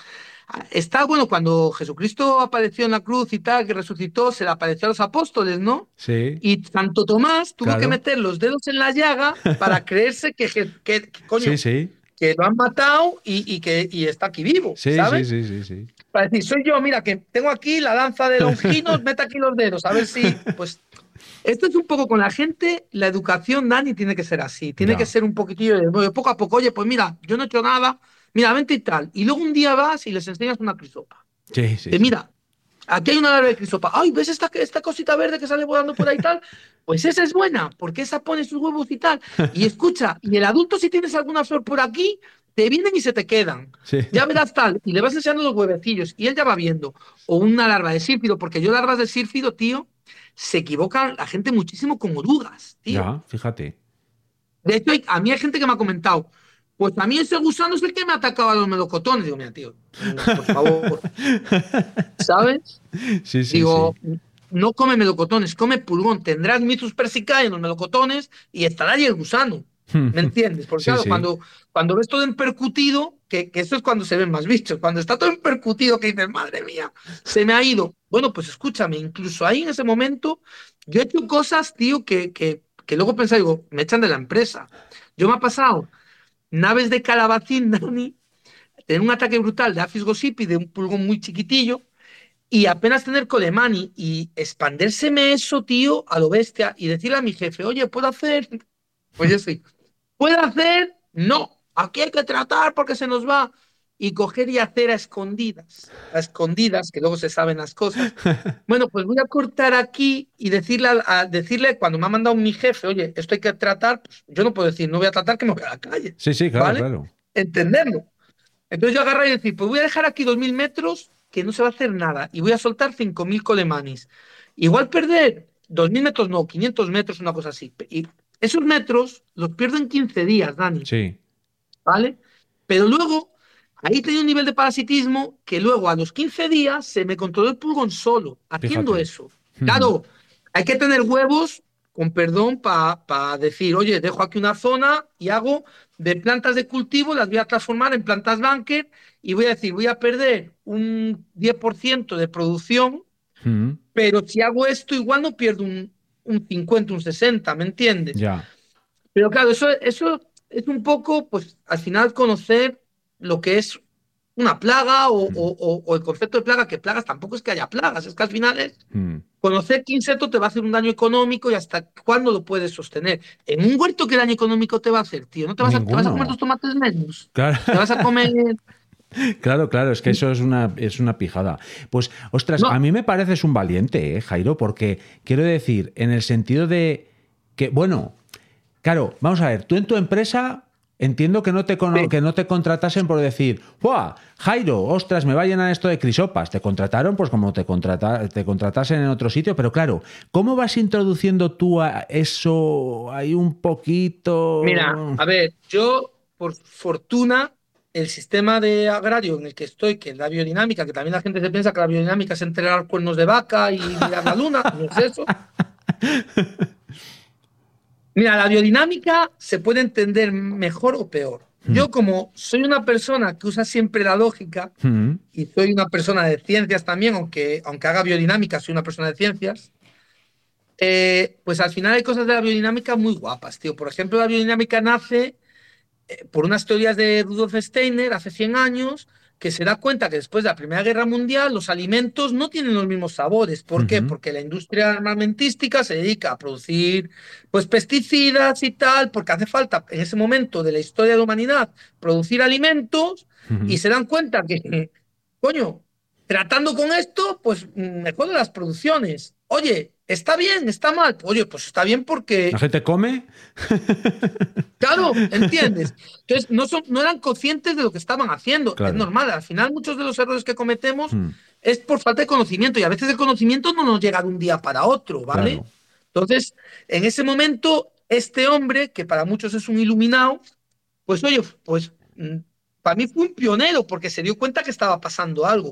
Está bueno cuando Jesucristo apareció en la cruz y tal, que resucitó, se le apareció a los apóstoles, ¿no? Sí. Y Santo Tomás tuvo que meter los dedos en la llaga para creerse que coño, que lo han matado y está aquí vivo, ¿sabes? Sí. Para decir, soy yo, mira, que tengo aquí la lanza de Longinos, mete aquí los dedos, a ver si... Pues esto es un poco con la gente, la educación, Dani, tiene que ser así, tiene que ser un poquitillo de poco a poco, oye, pues mira, yo no he hecho nada, mira, vente y tal, y luego un día vas y les enseñas una crisopa. Mira, aquí hay una larva de crisopa, ay, ¿ves esta cosita verde que sale volando por ahí y tal? Pues esa es buena, porque esa pone sus huevos y tal. Y escucha, y el adulto si tienes alguna flor por aquí, te vienen y se te quedan. Ya verás tal, y le vas enseñando los huevecillos, y él ya va viendo. O una larva de sírfido, porque yo larvas de sírfido, tío, se equivocan la gente muchísimo con orugas, tío. Ya, fíjate. De hecho, a mí hay gente que me ha comentado, pues a mí ese gusano es el que me ha atacado a los melocotones. Digo, mira, tío, por favor. ¿Sabes? Digo, no come melocotones, come pulgón. Tendrás mitus persicae en los melocotones y estará ahí el gusano. ¿Me entiendes? Porque claro, cuando ves todo empercutido, que eso es cuando se ven más bichos, cuando está todo empercutido que dices, madre mía, se me ha ido. Bueno, pues escúchame, incluso ahí en ese momento, yo he hecho cosas, tío, que luego pensé, digo, me echan de la empresa. Yo me ha pasado naves de calabacín, Dani, tener un ataque brutal de Apis gossypii, de un pulgón muy chiquitillo, y apenas tener colemani y expandérseme eso, tío, a lo bestia, y decirle a mi jefe, oye, ¿puedo hacer? Pues yo sí. ¿Puedo hacer? No. Aquí hay que tratar porque se nos va. Y coger y hacer a escondidas, que luego se saben las cosas. Bueno, pues voy a cortar aquí y decirle cuando me ha mandado mi jefe, oye, esto hay que tratar, pues yo no puedo decir, no voy a tratar que me voy a la calle. Sí, claro, ¿vale? claro. Entenderlo. Entonces yo agarro y decir, pues voy a dejar aquí 2.000 metros que no se va a hacer nada y voy a soltar 5.000 colemanis. Igual perder 2.000 metros, no, 500 metros, una cosa así. Y esos metros los pierdo en 15 días, Dani. Sí. ¿Vale? Pero luego, ahí tenía un nivel de parasitismo que luego a los 15 días se me controló el pulgón solo, haciendo eso. Claro, hay que tener huevos, con perdón, para decir, oye, dejo aquí una zona y hago de plantas de cultivo, las voy a transformar en plantas bunker y voy a decir, voy a perder un 10% de producción, pero si hago esto igual no pierdo un 50, un 60, ¿me entiendes? Ya. Pero claro, eso es un poco, pues al final conocer lo que es una plaga o el concepto de plaga, que plagas tampoco es que haya plagas, es que al final es conocer qué insecto te va a hacer un daño económico y hasta cuándo lo puedes sostener. En un huerto, ¿qué daño económico te va a hacer, tío? ¿No te vas a comer tus tomates menos? Claro. ¿Te vas a comer...? Claro, es que eso es una pijada. Pues, ostras, a mí me pareces un valiente, Jairo, porque quiero decir, en el sentido de que, bueno, claro, vamos a ver, tú en tu empresa entiendo que no te contratasen por decir, ¡buah! Jairo, ostras, me va a llenar esto de crisopas. Te contrataron pues como te contratasen en otro sitio, pero claro, ¿cómo vas introduciendo tú a eso ahí un poquito? Mira, a ver, yo, por fortuna, el sistema de agrario en el que estoy, que es la biodinámica, que también la gente se piensa que la biodinámica es entregar cuernos de vaca y mirar la luna, no es eso. Mira, la biodinámica se puede entender mejor o peor. Yo, como soy una persona que usa siempre la lógica y soy una persona de ciencias también, aunque haga biodinámica, soy una persona de ciencias, pues al final hay cosas de la biodinámica muy guapas, tío. Por ejemplo, la biodinámica nace por unas teorías de Rudolf Steiner hace 100 años, que se da cuenta que después de la Primera Guerra Mundial los alimentos no tienen los mismos sabores. ¿Por qué? Porque la industria armamentística se dedica a producir pues, pesticidas y tal, porque hace falta en ese momento de la historia de la humanidad producir alimentos y se dan cuenta que, coño, tratando con esto, pues mejoran las producciones. Oye, ¿está bien? ¿Está mal? Oye, pues está bien porque... ¿La gente come? Claro, ¿entiendes? Entonces, no eran conscientes de lo que estaban haciendo. Claro. Es normal. Al final, muchos de los errores que cometemos es por falta de conocimiento. Y a veces el conocimiento no nos llega de un día para otro, ¿vale? Claro. Entonces, en ese momento, este hombre, que para muchos es un iluminado, pues oye, pues para mí fue un pionero porque se dio cuenta que estaba pasando algo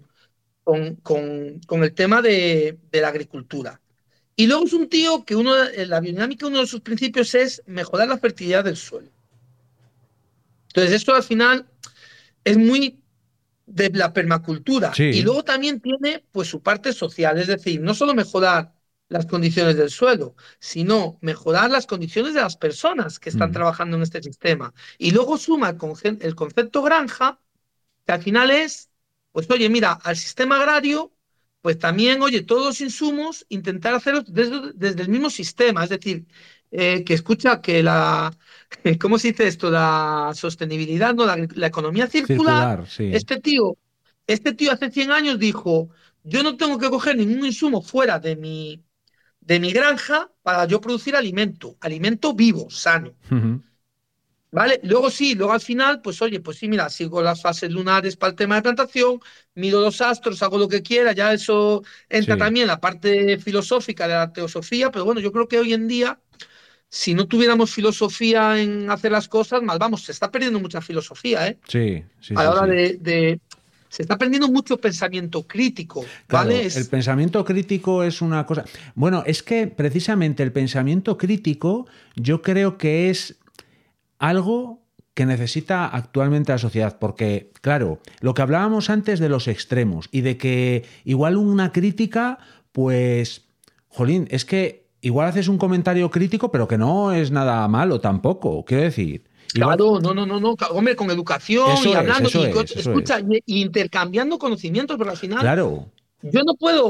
con el tema de la agricultura. Y luego es un tío que la biodinámica, uno de sus principios es mejorar la fertilidad del suelo. Entonces, esto al final es muy de la permacultura. Sí. Y luego también tiene pues su parte social, es decir, no solo mejorar las condiciones del suelo, sino mejorar las condiciones de las personas que están trabajando en este sistema. Y luego suma el concepto granja, que al final es, pues oye, mira, al sistema agrario, pues también, oye, todos los insumos, intentar hacerlos desde el mismo sistema, es decir, que escucha que ¿cómo se dice esto? La sostenibilidad, ¿no? La economía circular. Sí. Este tío hace 100 años dijo, yo no tengo que coger ningún insumo fuera de mi granja para yo producir alimento vivo, sano. ¿Vale? Luego al final, pues oye, pues sí, mira, sigo las fases lunares para el tema de plantación, miro los astros, hago lo que quiera, ya eso entra también la parte filosófica de la teosofía, pero bueno, yo creo que hoy en día, si no tuviéramos filosofía en hacer las cosas, mal vamos, se está perdiendo mucha filosofía, ¿eh? Sí. A la hora se está perdiendo mucho pensamiento crítico, ¿vale? Claro, el pensamiento crítico es una cosa... Bueno, es que precisamente el pensamiento crítico yo creo que es algo que necesita actualmente la sociedad, porque, claro, lo que hablábamos antes de los extremos y de que igual una crítica, pues, jolín, es que igual haces un comentario crítico, pero que no es nada malo tampoco, quiero decir. Igual... Claro, no, hombre, con educación y hablando, y intercambiando conocimientos, pero al final, claro. yo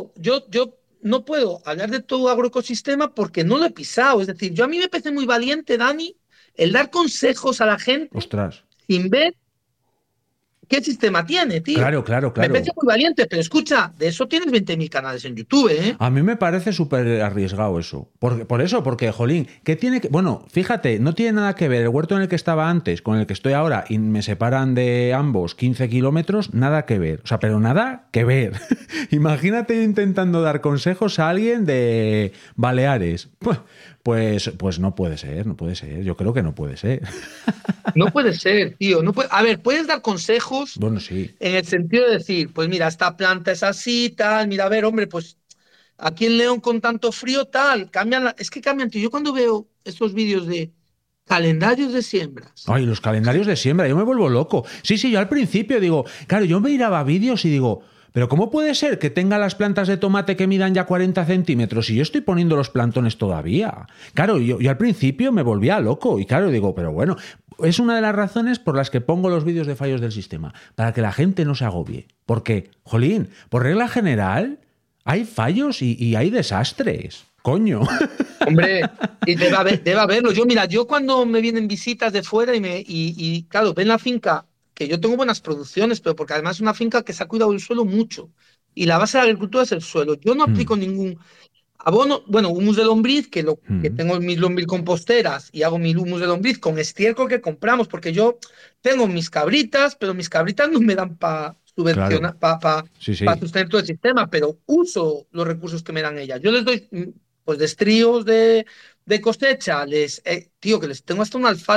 no puedo hablar de todo agroecosistema porque no lo he pisado, es decir, a mí me parece muy valiente, Dani, el dar consejos a la gente. Ostras. Sin ver qué sistema tiene, tío. Claro. Me parece muy valiente, pero escucha, de eso tienes 20.000 canales en YouTube, ¿eh? A mí me parece súper arriesgado eso. Porque, jolín, ¿qué tiene que...? Bueno, fíjate, no tiene nada que ver el huerto en el que estaba antes con el que estoy ahora y me separan de ambos 15 kilómetros, nada que ver. O sea, pero nada que ver. Imagínate intentando dar consejos a alguien de Baleares. Pues no puede ser. Yo creo que no puede ser. No puede ser, tío. A ver, puedes dar consejos. Bueno, sí. En el sentido de decir, pues mira, esta planta es así, tal. Mira, a ver, hombre, pues aquí en León con tanto frío, tal. Es que cambian, tío. Yo cuando veo estos vídeos de calendarios de siembras. Ay, los calendarios de siembra, yo me vuelvo loco. Sí, yo al principio digo, claro, yo me miraba vídeos y digo, Pero ¿cómo puede ser que tenga las plantas de tomate que midan ya 40 centímetros y yo estoy poniendo los plantones todavía? Claro, yo al principio me volvía loco y claro, digo, pero bueno, es una de las razones por las que pongo los vídeos de fallos del sistema, para que la gente no se agobie. Porque, jolín, por regla general, hay fallos y hay desastres. Coño. Hombre, y debe haberlo. Yo cuando me vienen visitas de fuera y claro, ven la finca, que yo tengo buenas producciones, pero porque además es una finca que se ha cuidado el suelo mucho. Y la base de la agricultura es el suelo. Yo no aplico ningún abono, bueno, humus de lombriz, que tengo mis lombricomposteras y hago mi humus de lombriz con estiércol que compramos, porque yo tengo mis cabritas, pero mis cabritas no me dan para subvencionar, Claro. para Sí, sí. sostener todo el sistema, pero uso los recursos que me dan ellas. Yo les doy pues destríos de cosecha, tío, que les tengo hasta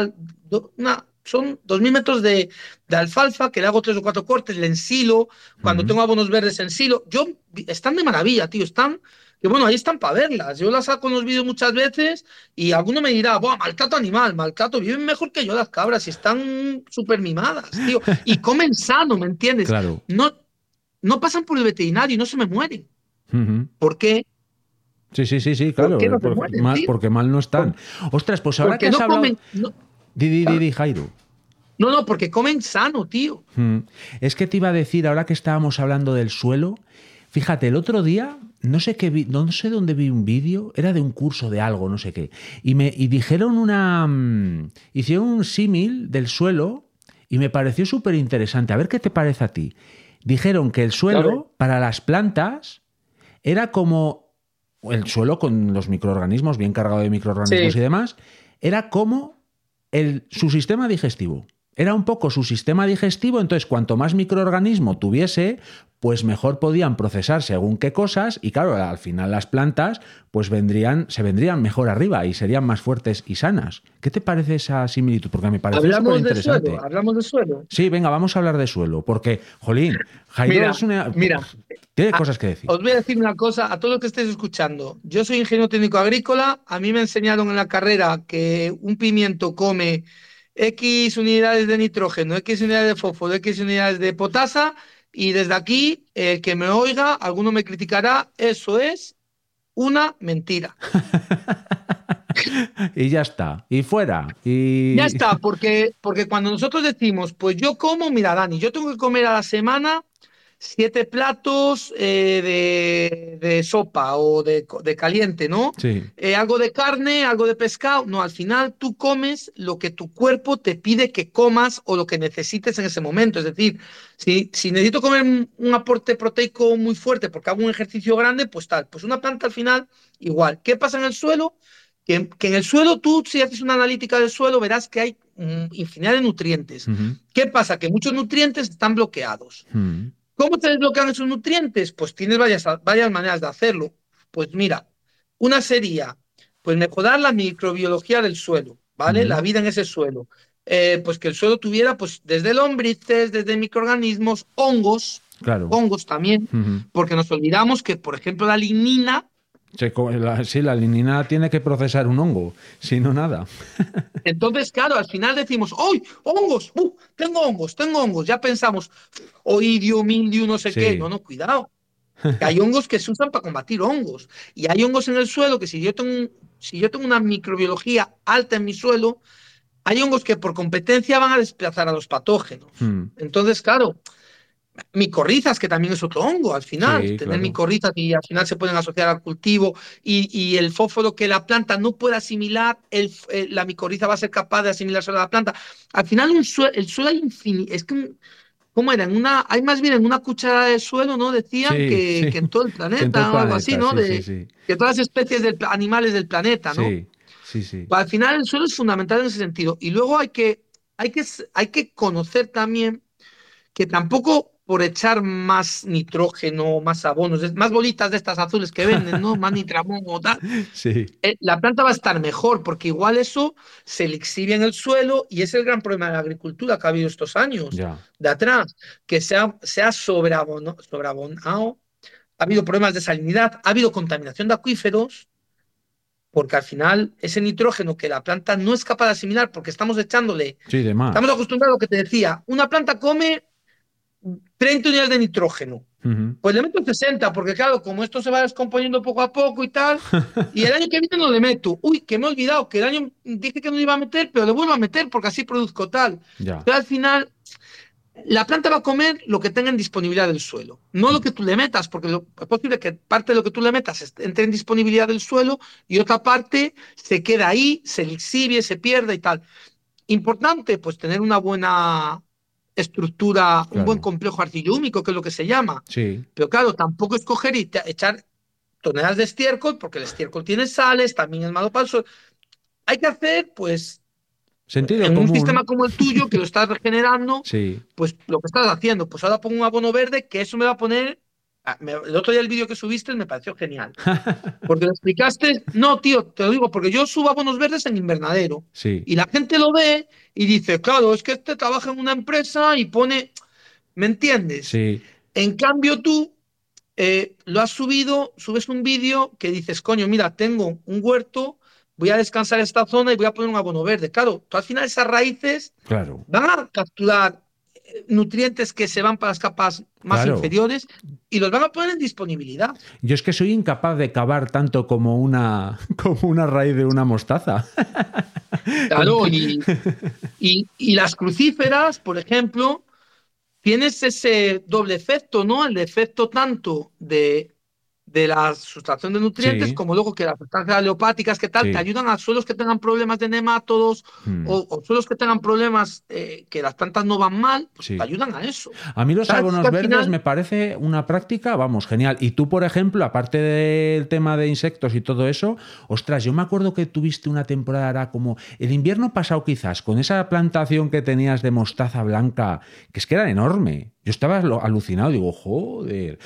son 2000 metros de alfalfa, que le hago 3 o 4 cortes, le ensilo, cuando tengo abonos verdes ensilo, están de maravilla, tío, que bueno, ahí están para verlas, yo las saco en los vídeos muchas veces y alguno me dirá, buah, maltrato animal, maltrato, viven mejor que yo las cabras y están súper mimadas, tío, y comen sano, ¿me entiendes? Claro. No pasan por el veterinario y no se me mueren. ¿Por qué? Sí, ¿Por claro, qué no se mueren, tío? porque mal no están. Ostras, pues ahora que Porque has no hablado... comen. Di, Jairo. No, porque comen sano, tío. Es que te iba a decir, ahora que estábamos hablando del suelo, fíjate, el otro día, no sé dónde vi un vídeo, era de un curso de algo, no sé qué, y dijeron hicieron un símil del suelo y me pareció súper interesante. A ver qué te parece a ti. Dijeron que el suelo, para las plantas, era como el suelo con los microorganismos, bien cargado de microorganismos y demás, era como su sistema digestivo. Era un poco su sistema digestivo, entonces cuanto más microorganismo tuviese, pues mejor podían procesar según qué cosas y claro, al final las plantas pues se vendrían mejor arriba y serían más fuertes y sanas. ¿Qué te parece esa similitud? Porque me parece súper interesante. ¿Hablamos de suelo? Sí, venga, vamos a hablar de suelo, porque, jolín, Jairo tiene cosas que decir. Os voy a decir una cosa a todos los que estéis escuchando. Yo soy ingeniero técnico agrícola, a mí me enseñaron en la carrera que un pimiento come X unidades de nitrógeno, X unidades de fósforo, X unidades de potasa, y desde aquí, el que me oiga, alguno me criticará, eso es una mentira. Y ya está, y fuera. Ya está, porque cuando nosotros decimos, pues yo como, mira, Dani, yo tengo que comer a la semana 7 platos de sopa o de caliente, ¿no? Sí. Algo de carne, algo de pescado. No, al final tú comes lo que tu cuerpo te pide que comas o lo que necesites en ese momento. Es decir, si necesito comer un aporte proteico muy fuerte porque hago un ejercicio grande, pues tal. Pues una planta al final, igual. ¿Qué pasa en el suelo? Que en el suelo tú, si haces una analítica del suelo, verás que hay infinidad de nutrientes. ¿Qué pasa? Que muchos nutrientes están bloqueados. ¿Cómo se desbloquean esos nutrientes? Pues tienes varias maneras de hacerlo. Pues mira, una sería, pues mejorar la microbiología del suelo, ¿vale? La vida en ese suelo. Pues que el suelo tuviera, pues desde lombrices, desde microorganismos, hongos, Claro. hongos también, porque nos olvidamos que, por ejemplo, la lignina. Sí, la lignina tiene que procesar un hongo, si no nada. Entonces, claro, al final decimos, ¡ay, hongos! Tengo hongos! Ya pensamos, oidio, mildiu, no sé qué. No, cuidado. Que hay hongos que se usan para combatir hongos. Y hay hongos en el suelo que si yo tengo una microbiología alta en mi suelo, hay hongos que por competencia van a desplazar a los patógenos. Entonces, claro, micorrizas, que también es otro hongo al final, tener micorrizas y al final se pueden asociar al cultivo y el fósforo que la planta no puede asimilar, la micorriza va a ser capaz de asimilarse a la planta. Al final el suelo hay infinito, es que, ¿cómo era? Hay más bien en una cucharada de suelo, ¿no? Decían que en todo el planeta o algo así, ¿no? Que todas las especies de animales del planeta, ¿no? Sí. Al final el suelo es fundamental en ese sentido. Y luego hay que conocer también que tampoco por echar más nitrógeno, más abonos, más bolitas de estas azules que venden, ¿no? Más nitramón o tal. Sí. La planta va a estar mejor, porque igual eso se lixivia en el suelo y es el gran problema de la agricultura que ha habido estos años de atrás, que se ha sobreabonado, ha habido problemas de salinidad, ha habido contaminación de acuíferos, porque al final ese nitrógeno que la planta no es capaz de asimilar porque estamos echándole. Sí, de más. Estamos acostumbrados a lo que te decía, una planta come 30 unidades de nitrógeno. Ujú. Pues le meto 60, porque claro, como esto se va descomponiendo poco a poco y tal, y el año que viene no le meto. Uy, que me he olvidado, que el año dije que no le iba a meter, pero le vuelvo a meter porque así produzco tal. Ya. Pero al final, la planta va a comer lo que tenga en disponibilidad del suelo, no lo que tú le metas, porque es posible que parte de lo que tú le metas entre en disponibilidad del suelo y otra parte se queda ahí, se exhibe, se pierde y tal. Importante, pues tener una buena estructura, un buen Claro. complejo arcillo-húmico, que es lo que se llama. Sí. Pero claro, tampoco es coger y echar toneladas de estiércol, porque el estiércol tiene sales, también es malo para el suelo. Hay que hacer, pues, Sentido en un común. sistema como el tuyo, que lo estás regenerando, Sí. pues lo que estás haciendo. Pues ahora pongo un abono verde, que eso me va a poner. El otro día el vídeo que subiste me pareció genial. Porque lo explicaste. No, tío, te lo digo, porque yo subo abonos verdes en invernadero. Sí. Y la gente lo ve y dice, claro, es que este trabaja en una empresa y pone. ¿Me entiendes? Sí. En cambio, tú lo has subido, subes un vídeo que dices, coño, mira, tengo un huerto, voy a descansar esta zona y voy a poner un abono verde. Claro, tú al final esas raíces Claro. van a capturar nutrientes que se van para las capas más Claro. inferiores y los van a poner en disponibilidad. Yo es que soy incapaz de cavar tanto como como una raíz de una mostaza. Claro, y las crucíferas, por ejemplo, tienes ese doble efecto, ¿no? El efecto tanto de la sustracción de nutrientes, Sí, como luego que las sustancias aleopáticas que tal, te sí. ayudan a suelos que tengan problemas de nemátodos Mm, o suelos que tengan problemas que las plantas no van mal, pues te sí. ayudan a eso. A mí los ¿Sabes? Es que abonos al verdes final, me parece una práctica, vamos, genial. Y tú, por ejemplo, aparte del tema de insectos y todo eso, ostras, yo me acuerdo que tuviste una temporada, era como el invierno pasado quizás, con esa plantación que tenías de mostaza blanca, que es que era enorme. Yo estaba alucinado, digo, joder.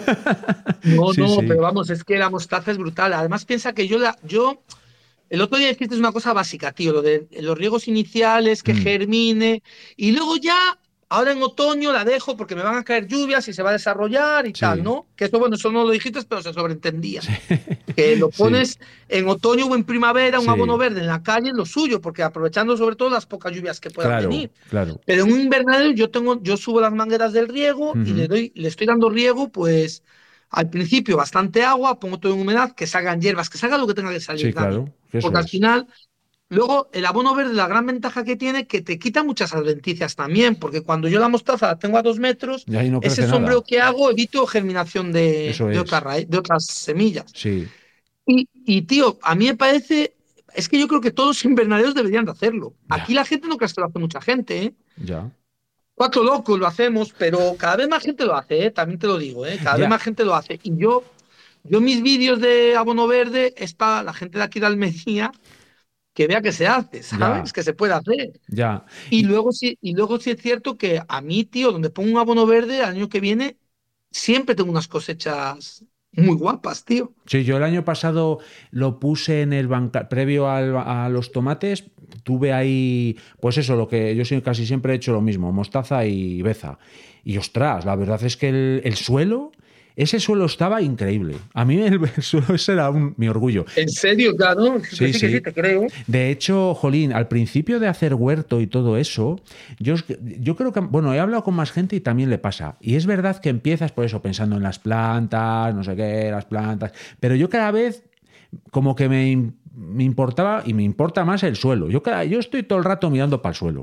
no, Sí, no, sí. pero vamos, es que la mostaza es brutal. Además, piensa que yo el otro día dijiste una cosa básica, tío, lo de los riegos iniciales, que Mm, germine, y luego ya, ahora en otoño la dejo porque me van a caer lluvias y se va a desarrollar y tal, sí, ¿no? Que eso, bueno, eso no lo dijiste, pero se sobreentendía. sí, Que lo sí, pones en otoño o en primavera, un abono sí. verde en la calle, lo suyo, porque aprovechando sobre todo las pocas lluvias que puedan Claro, venir. claro. Pero en un invernadero yo subo las mangueras del riego y Ujú. le estoy dando riego, pues al principio bastante agua, pongo todo en humedad, que salgan hierbas, que salga lo que tenga que Sí, salir, Dani. claro, eso Porque al es. final, luego el abono verde, la gran ventaja que tiene, que te quita muchas adventicias también, porque cuando yo la mostaza la tengo a 2 metros, Y ahí no ese crece sombreo nada. que hago evito germinación Eso de otras es. de otras semillas. Sí, Tío, a mí me parece, es que yo creo que todos los invernaderos deberían de hacerlo. Aquí ya, la gente no crees que lo hace mucha gente, ¿eh? ya. Cuatro locos lo hacemos, pero cada vez más gente lo hace, ¿eh? También te lo digo, ¿eh? Cada vez Ya, más gente lo hace. Y yo mis vídeos de abono verde es para la gente de aquí de Almería que vea que se hace, ¿sabes? ya, Que se puede hacer. ya. Y luego sí es cierto que a mí, tío, donde pongo un abono verde, el año que viene, siempre tengo unas cosechas muy guapas, tío. Sí, yo el año pasado lo puse en el previo a los tomates, tuve ahí, pues eso, lo que yo casi siempre he hecho lo mismo, mostaza y beza. Y ostras, la verdad es que el suelo, ese suelo estaba increíble. A mí el suelo ese era mi orgullo. En serio, claro, Sí, que sí, sí. te creo. De hecho, Jolín, al principio de hacer huerto y todo eso, yo creo que, bueno, he hablado con más gente y también le pasa. Y es verdad que empiezas por eso, pensando en las plantas, no sé qué, las plantas, pero yo cada vez como que me importaba y me importa más el suelo. Yo estoy todo el rato mirando para el suelo.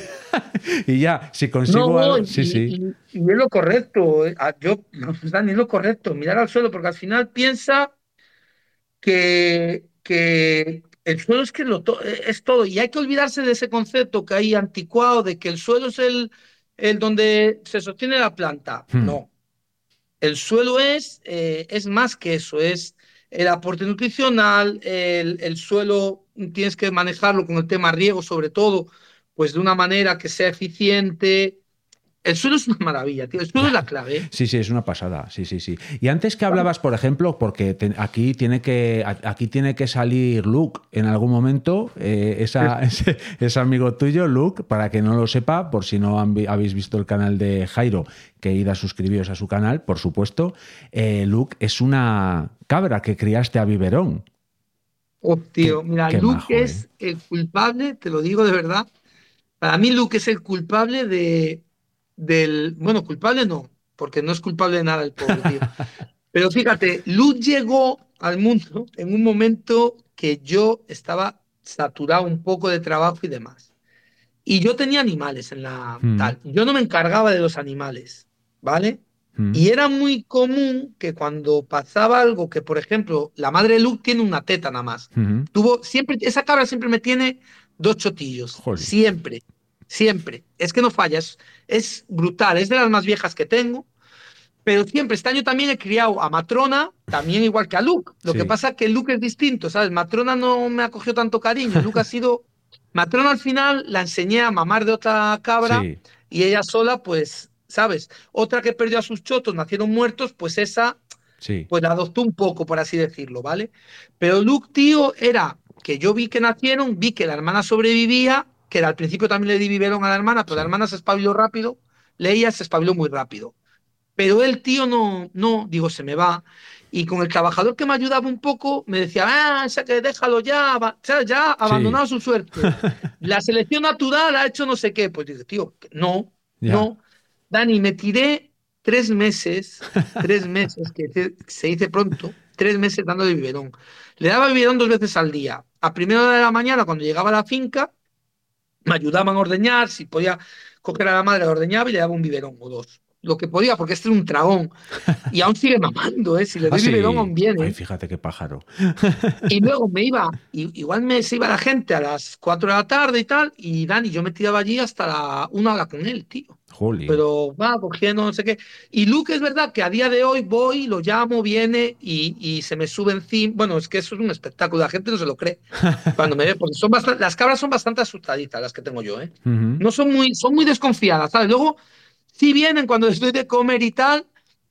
Y ya, si consigo No, algo, sí, sí, y es lo correcto. No, Dani, es lo correcto, mirar al suelo, porque al final piensa que el suelo es que es todo. Y hay que olvidarse de ese concepto que hay anticuado de que el suelo es el donde se sostiene la planta. Hmm, No, el suelo es más que eso, es el aporte nutricional, el suelo tienes que manejarlo con el tema riego, sobre todo, pues de una manera que sea eficiente. El suelo es una maravilla, tío. El suelo es la ya. clave, ¿eh? Sí, sí, es una pasada. Sí, sí, sí. Y antes que hablabas, por ejemplo, porque aquí tiene que salir Luke en algún momento, ese amigo tuyo, Luke, para que no lo sepa, por si no habéis visto el canal de Jairo, que id a suscribiros a su canal, por supuesto. Luke es una cabra que criaste a biberón. Oh, Qué, tío, mira, qué Luke majo, ¿eh? es el culpable, te lo digo de verdad. Para mí, Luke es el culpable Bueno, culpable no, porque no es culpable de nada el pobre tío. Pero fíjate, Luke llegó al mundo en un momento que yo estaba saturado un poco de trabajo y demás. Y yo tenía animales en la Mm, tal. Yo no me encargaba de los animales, ¿vale? mm, Y era muy común que cuando pasaba algo, que por ejemplo, la madre de Luke tiene una teta nada más. mm. Esa cabra siempre me tiene dos chotillos. Jolín. Siempre, siempre. Es que no falla, es brutal. Es de las más viejas que tengo. Pero siempre, este año también he criado a Matrona, también igual que a Luke. Lo que Sí, pasa es que Luke es distinto, ¿sabes? Matrona no me ha cogido tanto cariño. Luke ha sido. Matrona al final la enseñé a mamar de otra cabra sí, y ella sola, pues, ¿sabes? Otra que perdió a sus chotos, nacieron muertos, pues esa, sí, pues la adoptó un poco, por así decirlo, ¿vale? Pero Luke, tío, era que yo vi que nacieron, vi que la hermana sobrevivía, que al principio también le di biberón a la hermana, pero la sí. hermana se espabiló rápido, Leia se espabiló muy rápido. Pero el tío no, no, digo, se me va. Y con el trabajador que me ayudaba un poco, me decía, ese que déjalo ya, o sea, ya ha Sí. abandonado su suerte. La selección natural ha hecho no sé qué. Pues digo, tío, no, Ya. no. Dani, me tiré 3 meses, se dice pronto, 3 meses dándole biberón. Le daba biberón 2 veces al día. A primera hora de la mañana, cuando llegaba a la finca, me ayudaban a ordeñar, si podía coger a la madre, la ordeñaba y le daba un biberón o dos. Lo que podía, porque este es un tragón. Y aún sigue mamando, ¿eh? Si le Ah, doy biberón, aún sí. Ay, viene. fíjate qué pájaro. Y luego me iba, igual se iba la gente a las 4 de la tarde y tal, y Dani, yo me tiraba allí hasta la 1 hora con él, tío. Jolín. Pero va cogiendo no sé qué. Y Luke es verdad que a día de hoy voy, lo llamo, viene y se me sube encima. Bueno, es que eso es un espectáculo, la gente no se lo cree cuando me ve, porque las cabras son bastante asustaditas, las que tengo yo, ¿eh? Ujú. No son muy desconfiadas, ¿sabes? Luego sí vienen cuando les doy de comer y tal,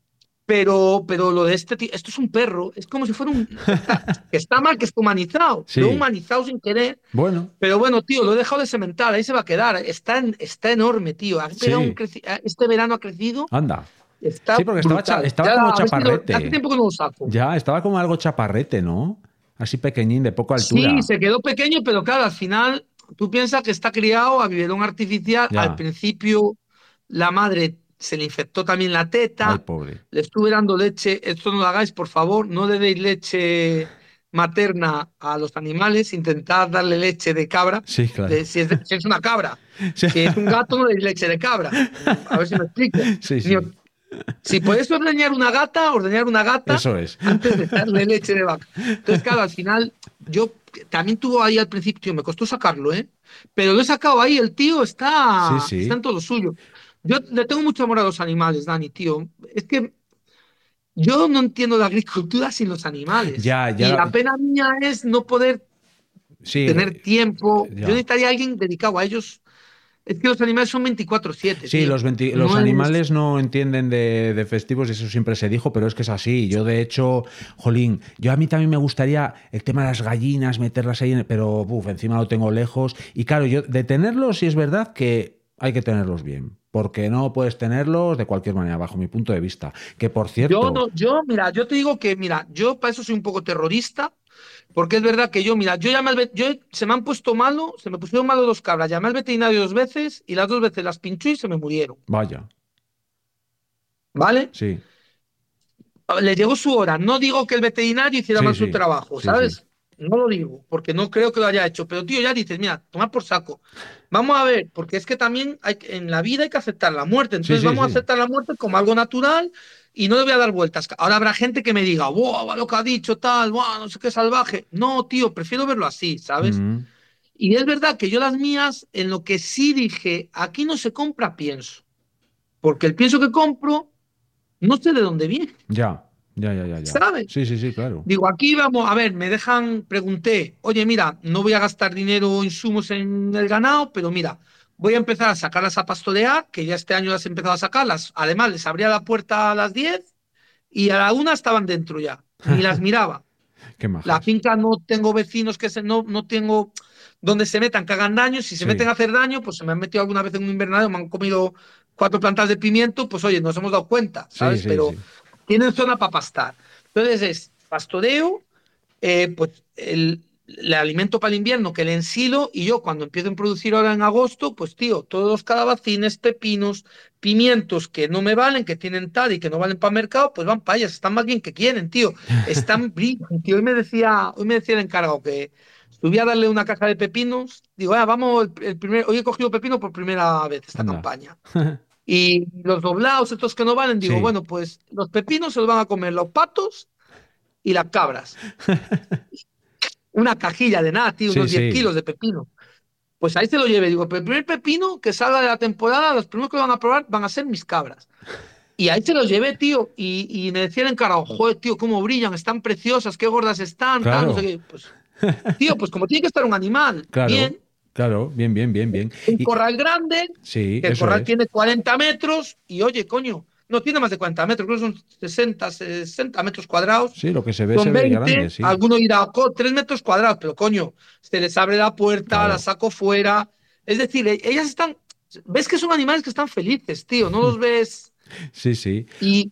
pero lo de este tío, esto es un perro, es como si fuera que está mal, que está humanizado, lo he Sí. humanizado sin querer, Bueno, pero bueno, tío, lo he dejado de cementar, ahí se va a quedar, está enorme, tío, sí. este verano ha crecido, Anda. está Sí, porque brutal, estaba ya como a ver si hace chaparrete. tiempo que no lo saco. Ya, estaba como algo chaparrete, ¿no? Así pequeñín, de poca Sí, altura. se quedó pequeño, pero claro, al final tú piensas que está criado a biberón artificial. Al Ya. principio la madre se le infectó también la Ay, teta, pobre. le estuve dando leche. Esto no lo hagáis, por favor, no le deis leche materna a los animales, intentad darle leche de cabra, Sí, claro. si es una cabra. Sí, Si es un gato, no le deis leche de cabra. A ver si me explico. sí. Ni- Sí. Si podés ordeñar una gata Eso es. antes de darle leche de vaca. Entonces, claro, al final, yo también tuvo ahí al principio, tío, me costó sacarlo, ¿eh? Pero lo he sacado ahí, el tío Sí, está en sí. todo lo suyo. Yo le tengo mucho amor a los animales, Dani, tío. Es que yo no entiendo la agricultura sin los animales. Ya, Y ya. la pena mía es no poder Sí, tener tiempo. Yo ya. necesitaría a alguien dedicado a ellos. Es que los animales son 24/7, Sí, tío. los No es. animales no entienden de festivos, y eso siempre se dijo, pero es que es así. Yo, de hecho, jolín, yo a mí también me gustaría el tema de las gallinas, meterlas ahí, pero encima lo tengo lejos. Y claro, yo de tenerlos, sí es verdad que hay que tenerlos bien, porque no puedes tenerlos de cualquier manera, bajo mi punto de vista. Que por Yo cierto, no, mira, yo te digo que, mira, yo para eso soy un poco terrorista, porque es verdad que yo, mira, yo llamé se me han puesto malo, se me pusieron malo dos cabras, llamé al veterinario 2 veces y las 2 veces las pinchó y se me murieron, vaya, ¿vale? sí, Le llegó su hora. No digo que el veterinario hiciera sí, mal su sí, trabajo, sí, sí. ¿sabes? No lo digo, porque no creo que lo haya hecho. Pero, tío, ya dices, mira, tomar por saco. Vamos a ver, porque es que también en la vida hay que aceptar la muerte. Sí, Entonces sí, vamos a sí. aceptar la muerte como algo natural y no le voy a dar vueltas. Ahora habrá gente que me diga, wow, lo que ha dicho, tal, wow, no sé qué salvaje. No, tío, prefiero verlo así, ¿sabes? Mm, Y es verdad que yo las mías, en lo que sí dije, aquí no se compra pienso. Porque el pienso que compro, no sé de dónde viene, ya. ¿sabes? Sí, sí, sí, claro. Digo, aquí vamos, a ver, pregunté, oye, mira, no voy a gastar dinero o insumos en el ganado, pero mira, voy a empezar a sacarlas a pastorear, que ya este año las he empezado a sacarlas. Además, les abría la puerta a las 10 y a la 1 estaban dentro ya, ni las miraba. Qué La majas. finca no tengo vecinos no tengo donde se metan, que hagan daño. Si se meten Sí, a hacer daño, pues se me han metido alguna vez en un invernadero, me han comido 4 plantas de pimiento, pues oye, nos hemos dado cuenta, sí, ¿sabes? sí, Pero sí. tienen zona para pastar. Entonces es pastoreo, pues le alimento para el invierno, que le ensilo, y yo cuando empiezo a producir ahora en agosto, pues tío, todos los calabacines, pepinos, pimientos que no me valen, que tienen tal y que no valen para el mercado, pues van para ellas, están más bien que quieren, tío. Están brillan, tío. Hoy me decía el encargado que subí a darle una caja de pepinos, digo, vamos, hoy he cogido pepino por primera vez esta Anda. campaña. Y los doblados, estos que no valen, digo, Sí. bueno, pues los pepinos se los van a comer los patos y las cabras. Una cajilla de nada, tío, Sí, unos 10 sí. kilos de pepino. Pues ahí se lo lleve. Digo, pero el primer pepino que salga de la temporada, los primeros que lo van a probar van a ser mis cabras. Y ahí se los llevé, tío. Y me decía el encargado, joder, tío, cómo brillan, están preciosas, qué gordas están, tal, no sé Claro, qué. Pues, tío, pues como tiene que estar un animal, claro, bien. claro. Bien, bien, bien, bien. Un Y corral grande, sí, que el eso corral es. tiene 40 metros, y oye, coño, no tiene más de 40 metros, creo que son 60 metros cuadrados. Sí, lo que Son se ve grande, 20, sí. alguno irá a 3 metros cuadrados, pero coño, se les abre la puerta, la Claro. saco fuera. Es decir, ellas están, ves que son animales que están felices, tío, no los ves Sí, sí. y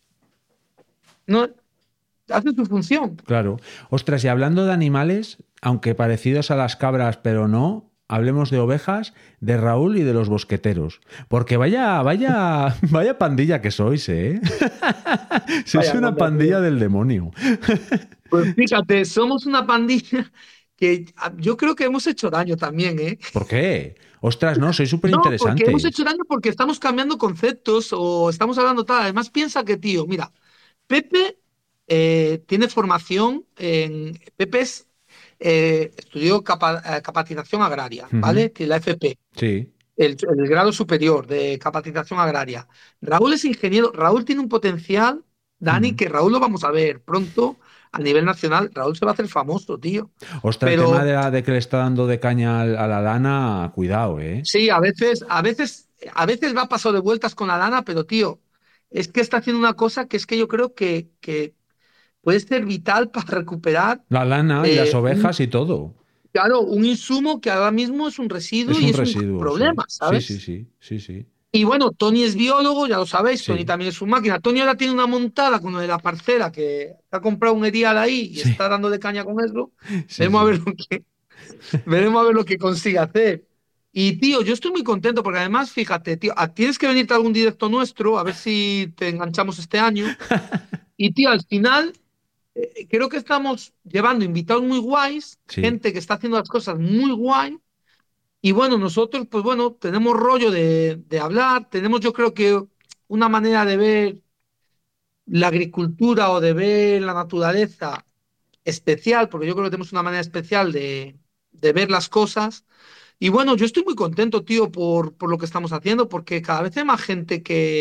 no hacen su función. Claro. Ostras, y hablando de animales, aunque parecidos a las cabras, pero no, hablemos de ovejas, de Raúl y de los bosqueteros. Porque vaya pandilla que sois, ¿eh? Sois Vaya, una nombre, tío. pandilla del demonio. Pues fíjate, somos una pandilla que yo creo que hemos hecho daño también, ¿eh? ¿Por qué? Ostras, no, sois súper No, porque hemos hecho interesantes. daño porque estamos cambiando conceptos o estamos hablando tal. Además, piensa que, tío, mira, Pepe tiene formación en. Pepe estudió capacitación agraria, Ujú. ¿vale? Tiene la FP, Sí. el grado superior de capacitación agraria. Raúl es ingeniero. Raúl tiene un potencial, Dani, Ujú. que Raúl lo vamos a ver pronto a nivel nacional. Raúl se va a hacer famoso, tío. Ostras, el tema Pero de que le está dando de caña a la lana, cuidado, ¿eh? sí, a veces va paso de vueltas con la lana, pero tío, es que está haciendo una cosa que es que yo creo que puede ser vital para recuperar La lana y las un, ovejas y todo. claro, un insumo que ahora mismo es un residuo Es y un es un residuo, sí. problema, Sí, sí, ¿sabes? sí, sí, sí. Y bueno, Tony es biólogo, ya lo sabéis, Tony Sí, también es su máquina. Tony ahora tiene una montada con lo de la parcela que ha comprado un erial ahí y sí, está dando de caña con eso. sí, Veremos a ver sí. lo que, veremos a ver lo que consigue hacer. Y tío, yo estoy muy contento porque además, fíjate, tío, tienes que venirte a algún directo nuestro, a ver si te enganchamos este año. Y tío, al final, creo que estamos llevando invitados muy guays, Sí. gente que está haciendo las cosas muy guay. Y bueno, nosotros, pues bueno, tenemos rollo de hablar, tenemos yo creo que una manera de ver la agricultura o de ver la naturaleza especial, porque yo creo que tenemos una manera especial de ver las cosas. Y bueno, yo estoy muy contento, tío, por lo que estamos haciendo, porque cada vez hay más gente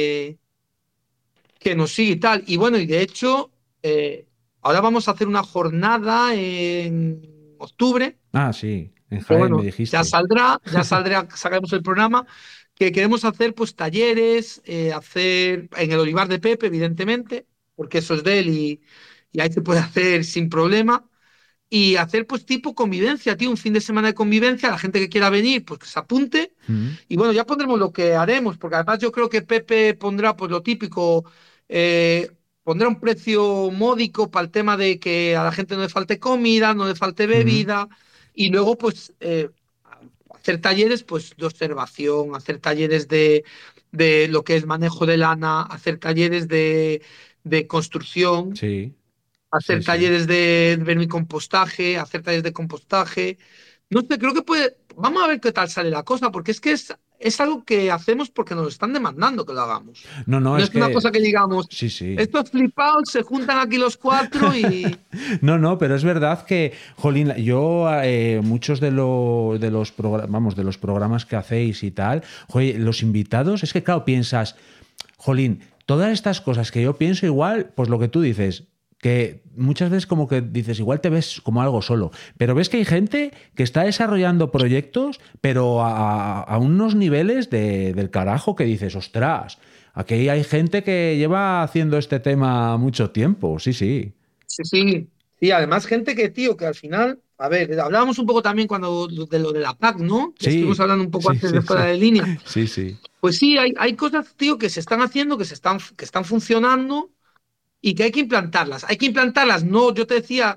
que nos sigue y tal. Y bueno, y de hecho, ahora vamos a hacer una jornada en octubre, Ah, sí. En que Jaén me bueno, dijiste. ya saldrá, sacaremos el programa, que queremos hacer pues talleres, hacer en el Olivar de Pepe, evidentemente, porque eso es de él y ahí se puede hacer sin problema. Y hacer pues tipo convivencia, tío, un fin de semana de convivencia, la gente que quiera venir, pues que se apunte. Mm. Y bueno, ya pondremos lo que haremos, porque además yo creo que Pepe pondrá pues lo típico, pondrá un precio módico para el tema de que a la gente no le falte comida, no le falte Mm. bebida, y luego pues hacer talleres pues de observación, hacer talleres de lo que es manejo de lana, hacer talleres de construcción, Sí, sí, hacer sí. talleres de vermicompostaje, hacer talleres de compostaje. No sé, creo que puede. Vamos a ver qué tal sale la cosa, porque es que es algo que hacemos porque nos están demandando que lo hagamos. No, no, No es es una que... cosa que digamos, Sí, sí. estos flipados se juntan aquí los cuatro y. No, no, pero es verdad que, jolín, yo muchos de los vamos, de los programas que hacéis y tal, joder, los invitados, es que claro, piensas, jolín, todas estas cosas que yo pienso igual, pues lo que tú dices, que muchas veces como que dices, igual te ves como algo solo, pero ves que hay gente que está desarrollando proyectos, pero a unos niveles del carajo que dices, ostras, aquí hay gente que lleva haciendo este tema mucho tiempo, sí, sí. Sí, sí. Sí, además, gente que, tío, que al final. A ver, hablábamos un poco también cuando de lo de la PAC, ¿no? Que estuvimos Sí, hablando un poco sí, antes de sí, fuera sí. de línea. Sí, sí. Pues sí, hay cosas, tío, que se están haciendo, que están funcionando y que hay que implantarlas. Hay que implantarlas, no, yo te decía,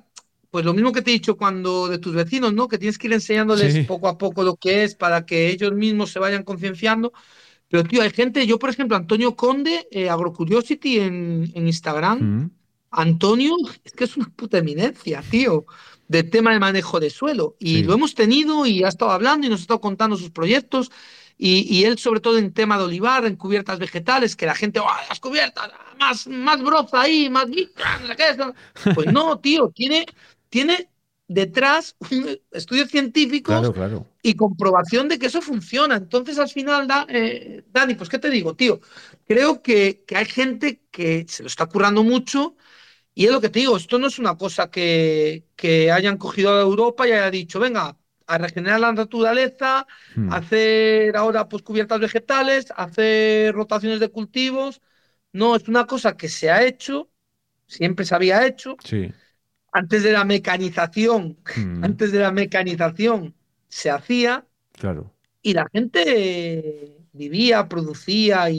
pues lo mismo que te he dicho cuando de tus vecinos, ¿no? Que tienes que ir enseñándoles Sí. poco a poco lo que es para que ellos mismos se vayan concienciando. Pero, tío, hay gente, yo por ejemplo, Antonio Conde, AgroCuriosity en Instagram, Mm, Antonio es que es una puta eminencia, tío, del tema de manejo de suelo. Y lo sí, hemos tenido y ha estado hablando y nos ha estado contando sus proyectos. Y él, sobre todo en tema de olivar, en cubiertas vegetales, que la gente, ¡oh, las cubiertas! Más broza ahí, más micra, no sé qué. Pues no, tío, tiene detrás estudios científicos claro, claro. y comprobación de que eso funciona. Entonces, al final, Dani, pues, ¿qué te digo, tío? Creo que hay gente que se lo está currando mucho y es lo que te digo, esto no es una cosa que hayan cogido a Europa y haya dicho, venga, a regenerar la naturaleza, Mm, hacer ahora pues cubiertas vegetales, hacer rotaciones de cultivos. No, es una cosa que se ha hecho, siempre se había hecho. sí, Antes de la mecanización, mm, antes de la mecanización se hacía claro, y la gente vivía, producía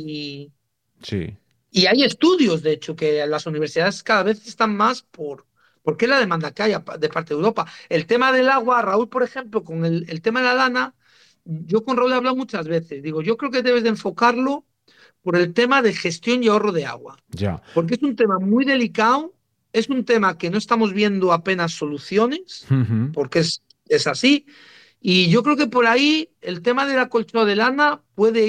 sí. y hay estudios, de hecho, que las universidades cada vez están más porque es la demanda que hay de parte de Europa. El tema del agua, Raúl, por ejemplo, con el tema de la lana, yo con Raúl he hablado muchas veces. Digo, yo creo que debes de enfocarlo por el tema de gestión y ahorro de agua, Ya. porque es un tema muy delicado, es un tema que no estamos viendo apenas soluciones, Ujú, porque es así. Y yo creo que por ahí el tema del acolchado de lana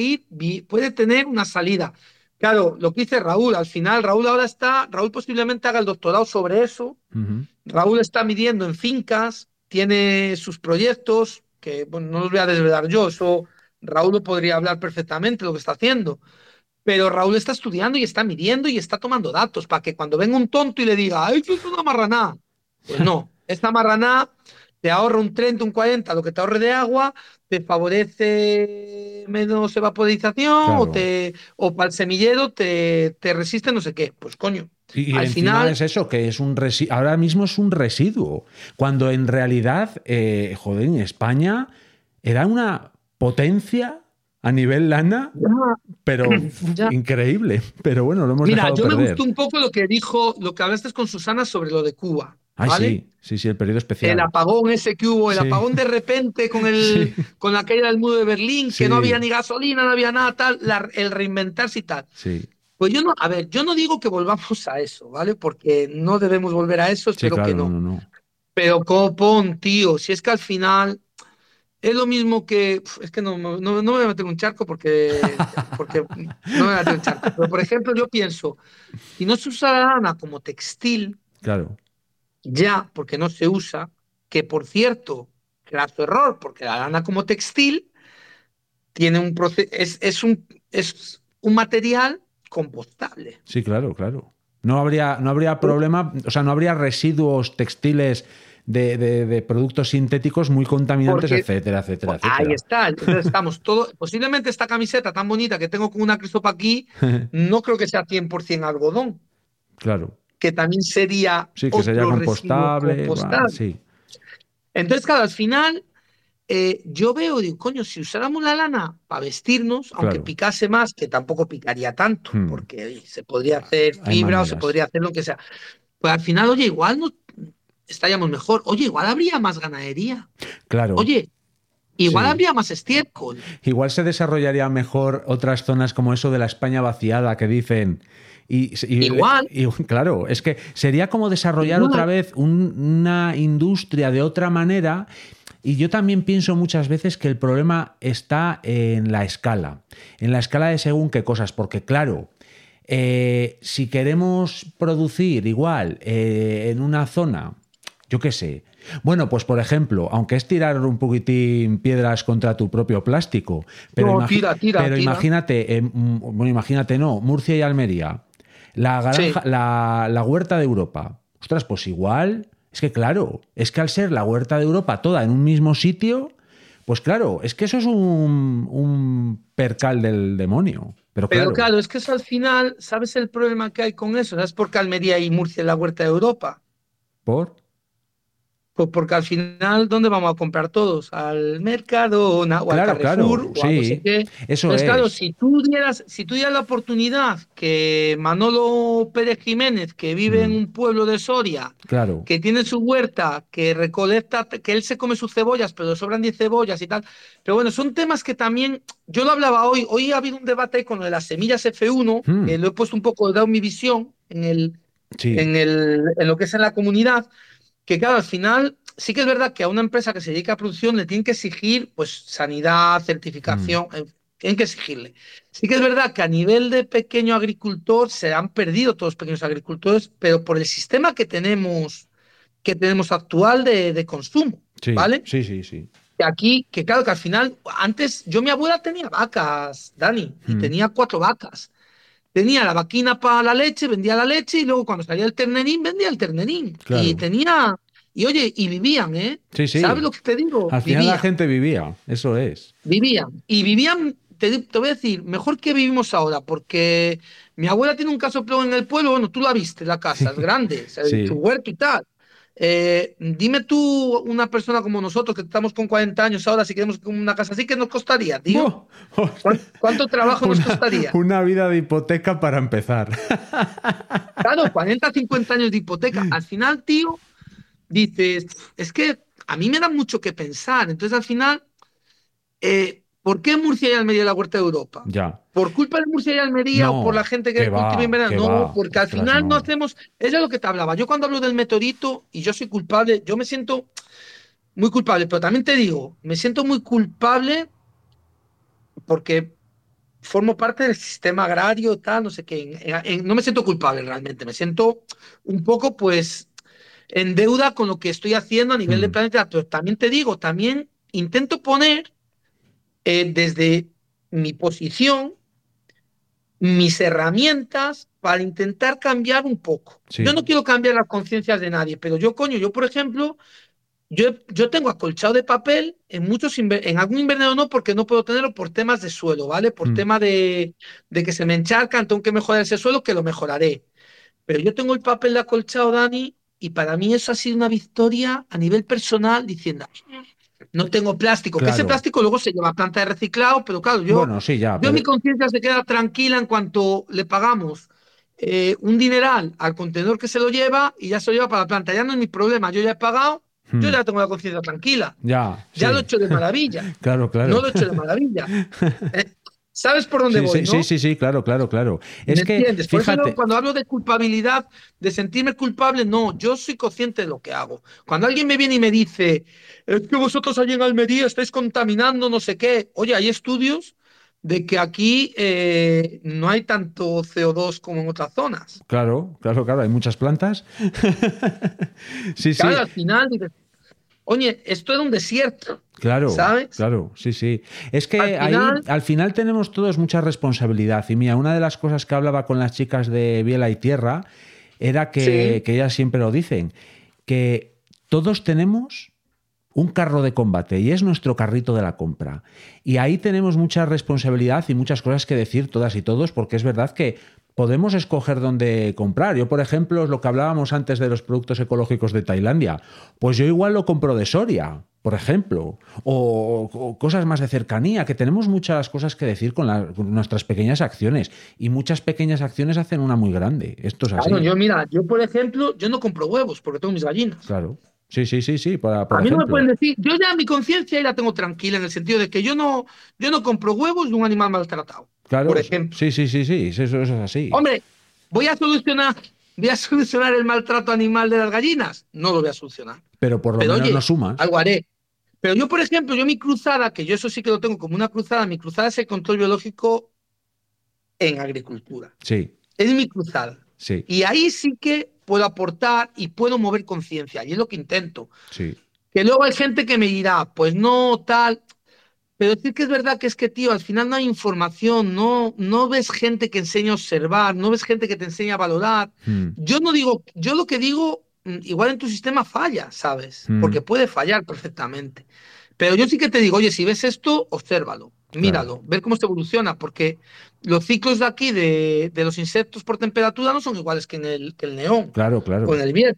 puede tener una salida. Claro, lo que dice Raúl, al final Raúl posiblemente haga el doctorado sobre eso. ujú, Raúl está midiendo en fincas, tiene sus proyectos, que bueno, no los voy a desvelar yo, eso Raúl lo podría hablar perfectamente lo que está haciendo. Pero Raúl está estudiando y está midiendo y está tomando datos para que cuando venga un tonto y le diga, ¡ay, eso es una marranada! Pues no, esta marranada te ahorra un 30, un 40, lo que te ahorre de agua, te favorece menos evaporización claro. o para el semillero te resiste no sé qué. Pues coño, Y al encima final, es eso, que es un ahora mismo es un residuo, cuando en realidad, joder, en España era una potencia a nivel lana, pero ya. increíble. Pero bueno, lo hemos Mira, dejado yo me gustó perder. un poco lo que hablaste con Susana sobre lo de Cuba, Ay, ¿vale? sí, sí, sí, el periodo El especial. apagón ese que hubo, el Sí, apagón de repente con, sí, con la caída del muro de Berlín, que no había sí, ni gasolina, no había nada tal, el reinventarse y tal. sí, Pues yo no, a ver, yo no digo que volvamos a eso, ¿vale? Porque no debemos volver a eso, sí, espero que claro, no, no. no, no. Pero copón, tío, si es que al final es lo mismo que, es que no me voy a meter en un charco porque no me voy a meter en un charco. Pero por ejemplo, yo pienso, si no se usa la lana como textil, Claro, ya, porque no se usa, que por cierto, grato error, porque la lana como textil tiene un es un material compostable. sí, claro, claro. No habría problema, o sea, no habría residuos textiles de productos sintéticos muy contaminantes, Porque etcétera, etcétera, ahí etcétera. está, entonces estamos todo, posiblemente esta camiseta tan bonita que tengo con una Cristopa aquí, no creo que sea 100% algodón, Claro. que también sería Sí, que sería otro residuo compostable, va, compostable. sí. Entonces, claro, al final yo veo, digo, coño, si usáramos la lana para vestirnos, aunque Claro. picase más, que tampoco picaría tanto, Hmm, porque oye, se podría hacer hay fibra o se maneras. podría hacer lo que sea, pues al final, oye, igual no estaríamos mejor, oye, igual habría más ganadería, Claro, oye, igual sí. habría más estiércol, Igual se desarrollaría mejor otras zonas como eso de la España vaciada que dicen. igual, Claro, es que sería como desarrollar otra igual. vez una industria de otra manera. Y yo también pienso muchas veces que el problema está en la escala de según qué cosas, porque claro, si queremos producir igual en una zona, yo qué sé. Bueno, pues por ejemplo, aunque es tirar un poquitín piedras contra tu propio plástico, pero, No, tira, tira, pero tira. imagínate, bueno, imagínate, no, Murcia y Almería, la granja, Sí, la huerta de Europa. Ostras, pues igual, es que claro, es que al ser la huerta de Europa toda en un mismo sitio, pues claro, es que eso es un percal del demonio. Pero pero claro, claro, es que eso al final, ¿sabes el problema que hay con eso? ¿Sabes por qué Almería y Murcia es la huerta de Europa? ¿por? Pues porque al final, ¿dónde vamos a comprar todos? ¿Al Mercadona o al Claro, Carrefour claro, o a no sé sí, qué? eso Entonces, claro, es. si tú dieras la oportunidad que Manolo Pérez Jiménez, que vive en Mm, un pueblo de Soria, claro, que tiene su huerta, que recolecta, que él se come sus cebollas, pero le sobran 10 cebollas y tal. Pero bueno, son temas que también, yo lo hablaba hoy ha habido un debate ahí con lo de las semillas F1, que mm, lo he puesto un poco, he dado mi visión sí, en lo que es en la comunidad, que claro, al final sí que es verdad que a una empresa que se dedica a producción le tienen que exigir pues sanidad, mm, certificación, tienen que exigirle. Sí que es verdad que a nivel de pequeño agricultor se han perdido todos los pequeños agricultores, pero por el sistema que tenemos actual de consumo, sí, ¿vale? sí, sí, sí. Que aquí, que claro, que al final, antes mi abuela tenía vacas, Dani, y Mm, tenía 4 vacas. Tenía la vaquina para la leche, vendía la leche y luego cuando salía el ternerín, vendía el ternerín. claro, Y oye, y vivían, ¿eh? sí, ¿Sabes sí. lo que te digo? Al final la Vivían, gente vivía, eso es. vivían. Y vivían, te voy a decir, mejor que vivimos ahora, porque mi abuela tiene un casoplón en el pueblo, bueno, tú la viste, la casa, es grande, su Sí. huerto y tal. Dime tú, una persona como nosotros, que estamos con 40 años ahora, si queremos una casa así, ¿qué nos costaría, tío? ¡Buah! Hostia. ¿Cuánto trabajo nos Una, costaría? una vida de hipoteca para empezar. Claro, 40, 50 años de hipoteca. Al final, tío, dices, es que a mí me da mucho que pensar. Entonces, al final, ¿por qué Murcia y Almería es la huerta de Europa? Ya. ¿Por culpa de Murcia y Almería o por la No, gente que cultiva que invernadero? No, va. porque al Ostras, final no no. hacemos. Eso es lo que te hablaba. Yo cuando hablo del meteorito y yo soy culpable, yo me siento muy culpable, pero también te digo, me siento muy culpable porque formo parte del sistema agrario, tal, no sé qué. No me siento culpable realmente, me siento un poco, pues, en deuda con lo que estoy haciendo a nivel de Mm, planeta. Pero también te digo, también intento poner desde mi posición mis herramientas para intentar cambiar un poco. Yo sí. no quiero cambiar las conciencias de nadie, pero yo, coño, yo, por ejemplo, yo tengo acolchado de papel en algún invernadero no, porque no puedo tenerlo por temas de suelo, ¿vale? Por Mm, tema de que se me encharcan, tengo que mejorar ese suelo, que lo mejoraré. Pero yo tengo el papel de acolchado, Dani, y para mí eso ha sido una victoria a nivel personal, diciendo, no tengo plástico, que ese claro. plástico luego se lleva a planta de reciclado, pero claro, yo, Bueno, sí, ya, yo mi pero. conciencia se queda tranquila en cuanto le pagamos un dineral al contenedor que se lo lleva y ya se lo lleva para la planta. Ya no es mi problema, yo ya he pagado, yo Mm, ya tengo la conciencia tranquila, ya, ya lo he sí. hecho de maravilla, Claro, no claro. lo he hecho de maravilla. ¿Eh? ¿Sabes por dónde Sí, voy, sí, sí, no? sí, sí, claro, claro, claro. ¿Me Es que, entiendes? Por eso yo fíjate, cuando hablo de culpabilidad, de sentirme culpable, no, yo soy consciente de lo que hago. Cuando alguien me viene y me dice, es que vosotros allí en Almería estáis contaminando no sé qué, oye, hay estudios de que aquí no hay tanto CO2 como en otras zonas. claro, claro, claro, hay muchas plantas. Sí, Claro, sí, al final dices, oye, esto era un desierto, claro, ¿sabes? claro, sí, sí. Es Al que ahí final, al final tenemos todos mucha responsabilidad. Y mira, una de las cosas que hablaba con las chicas de Biela y Tierra era sí, que ellas siempre lo dicen, que todos tenemos un carro de combate y es nuestro carrito de la compra. Y ahí tenemos mucha responsabilidad y muchas cosas que decir todas y todos, porque es verdad que podemos escoger dónde comprar. Yo, por ejemplo, lo que hablábamos antes de los productos ecológicos de Tailandia, pues yo igual lo compro de Soria, por ejemplo, o cosas más de cercanía, que tenemos muchas cosas que decir con nuestras pequeñas acciones y muchas pequeñas acciones hacen una muy grande. Esto es claro, así, mira, yo por ejemplo, yo no compro huevos porque tengo mis gallinas. claro. Sí, sí, sí, sí, por A mí no me pueden ejemplo. decir, yo ya mi conciencia ya la tengo tranquila en el sentido de que yo no compro huevos de un animal maltratado, por Claro, ejemplo. sí, sí, sí, sí, eso es así. Hombre, ¿voy a solucionar, voy a solucionar el maltrato animal de las gallinas? No lo voy a solucionar. Pero por lo Pero menos no oye, sumas. algo haré. Pero yo, por ejemplo, mi cruzada, que yo eso sí que lo tengo como una cruzada, mi cruzada es el control biológico en agricultura. Sí, Es mi cruzada. sí, Y ahí sí que puedo aportar y puedo mover conciencia. Y es lo que intento. sí, Que luego hay gente que me dirá, pues no, tal. Pero sí que es verdad que es que, tío, al final no hay información, no ves gente que enseña a observar, no ves gente que te enseña a valorar. mm, Yo no digo, yo lo que digo, igual en tu sistema falla, ¿sabes? mm, Porque puede fallar perfectamente. Pero yo sí que te digo, oye, si ves esto, obsérvalo, claro, míralo, ver cómo se evoluciona, porque los ciclos de aquí de los insectos por temperatura no son iguales que en el neón claro, o en claro. el miel.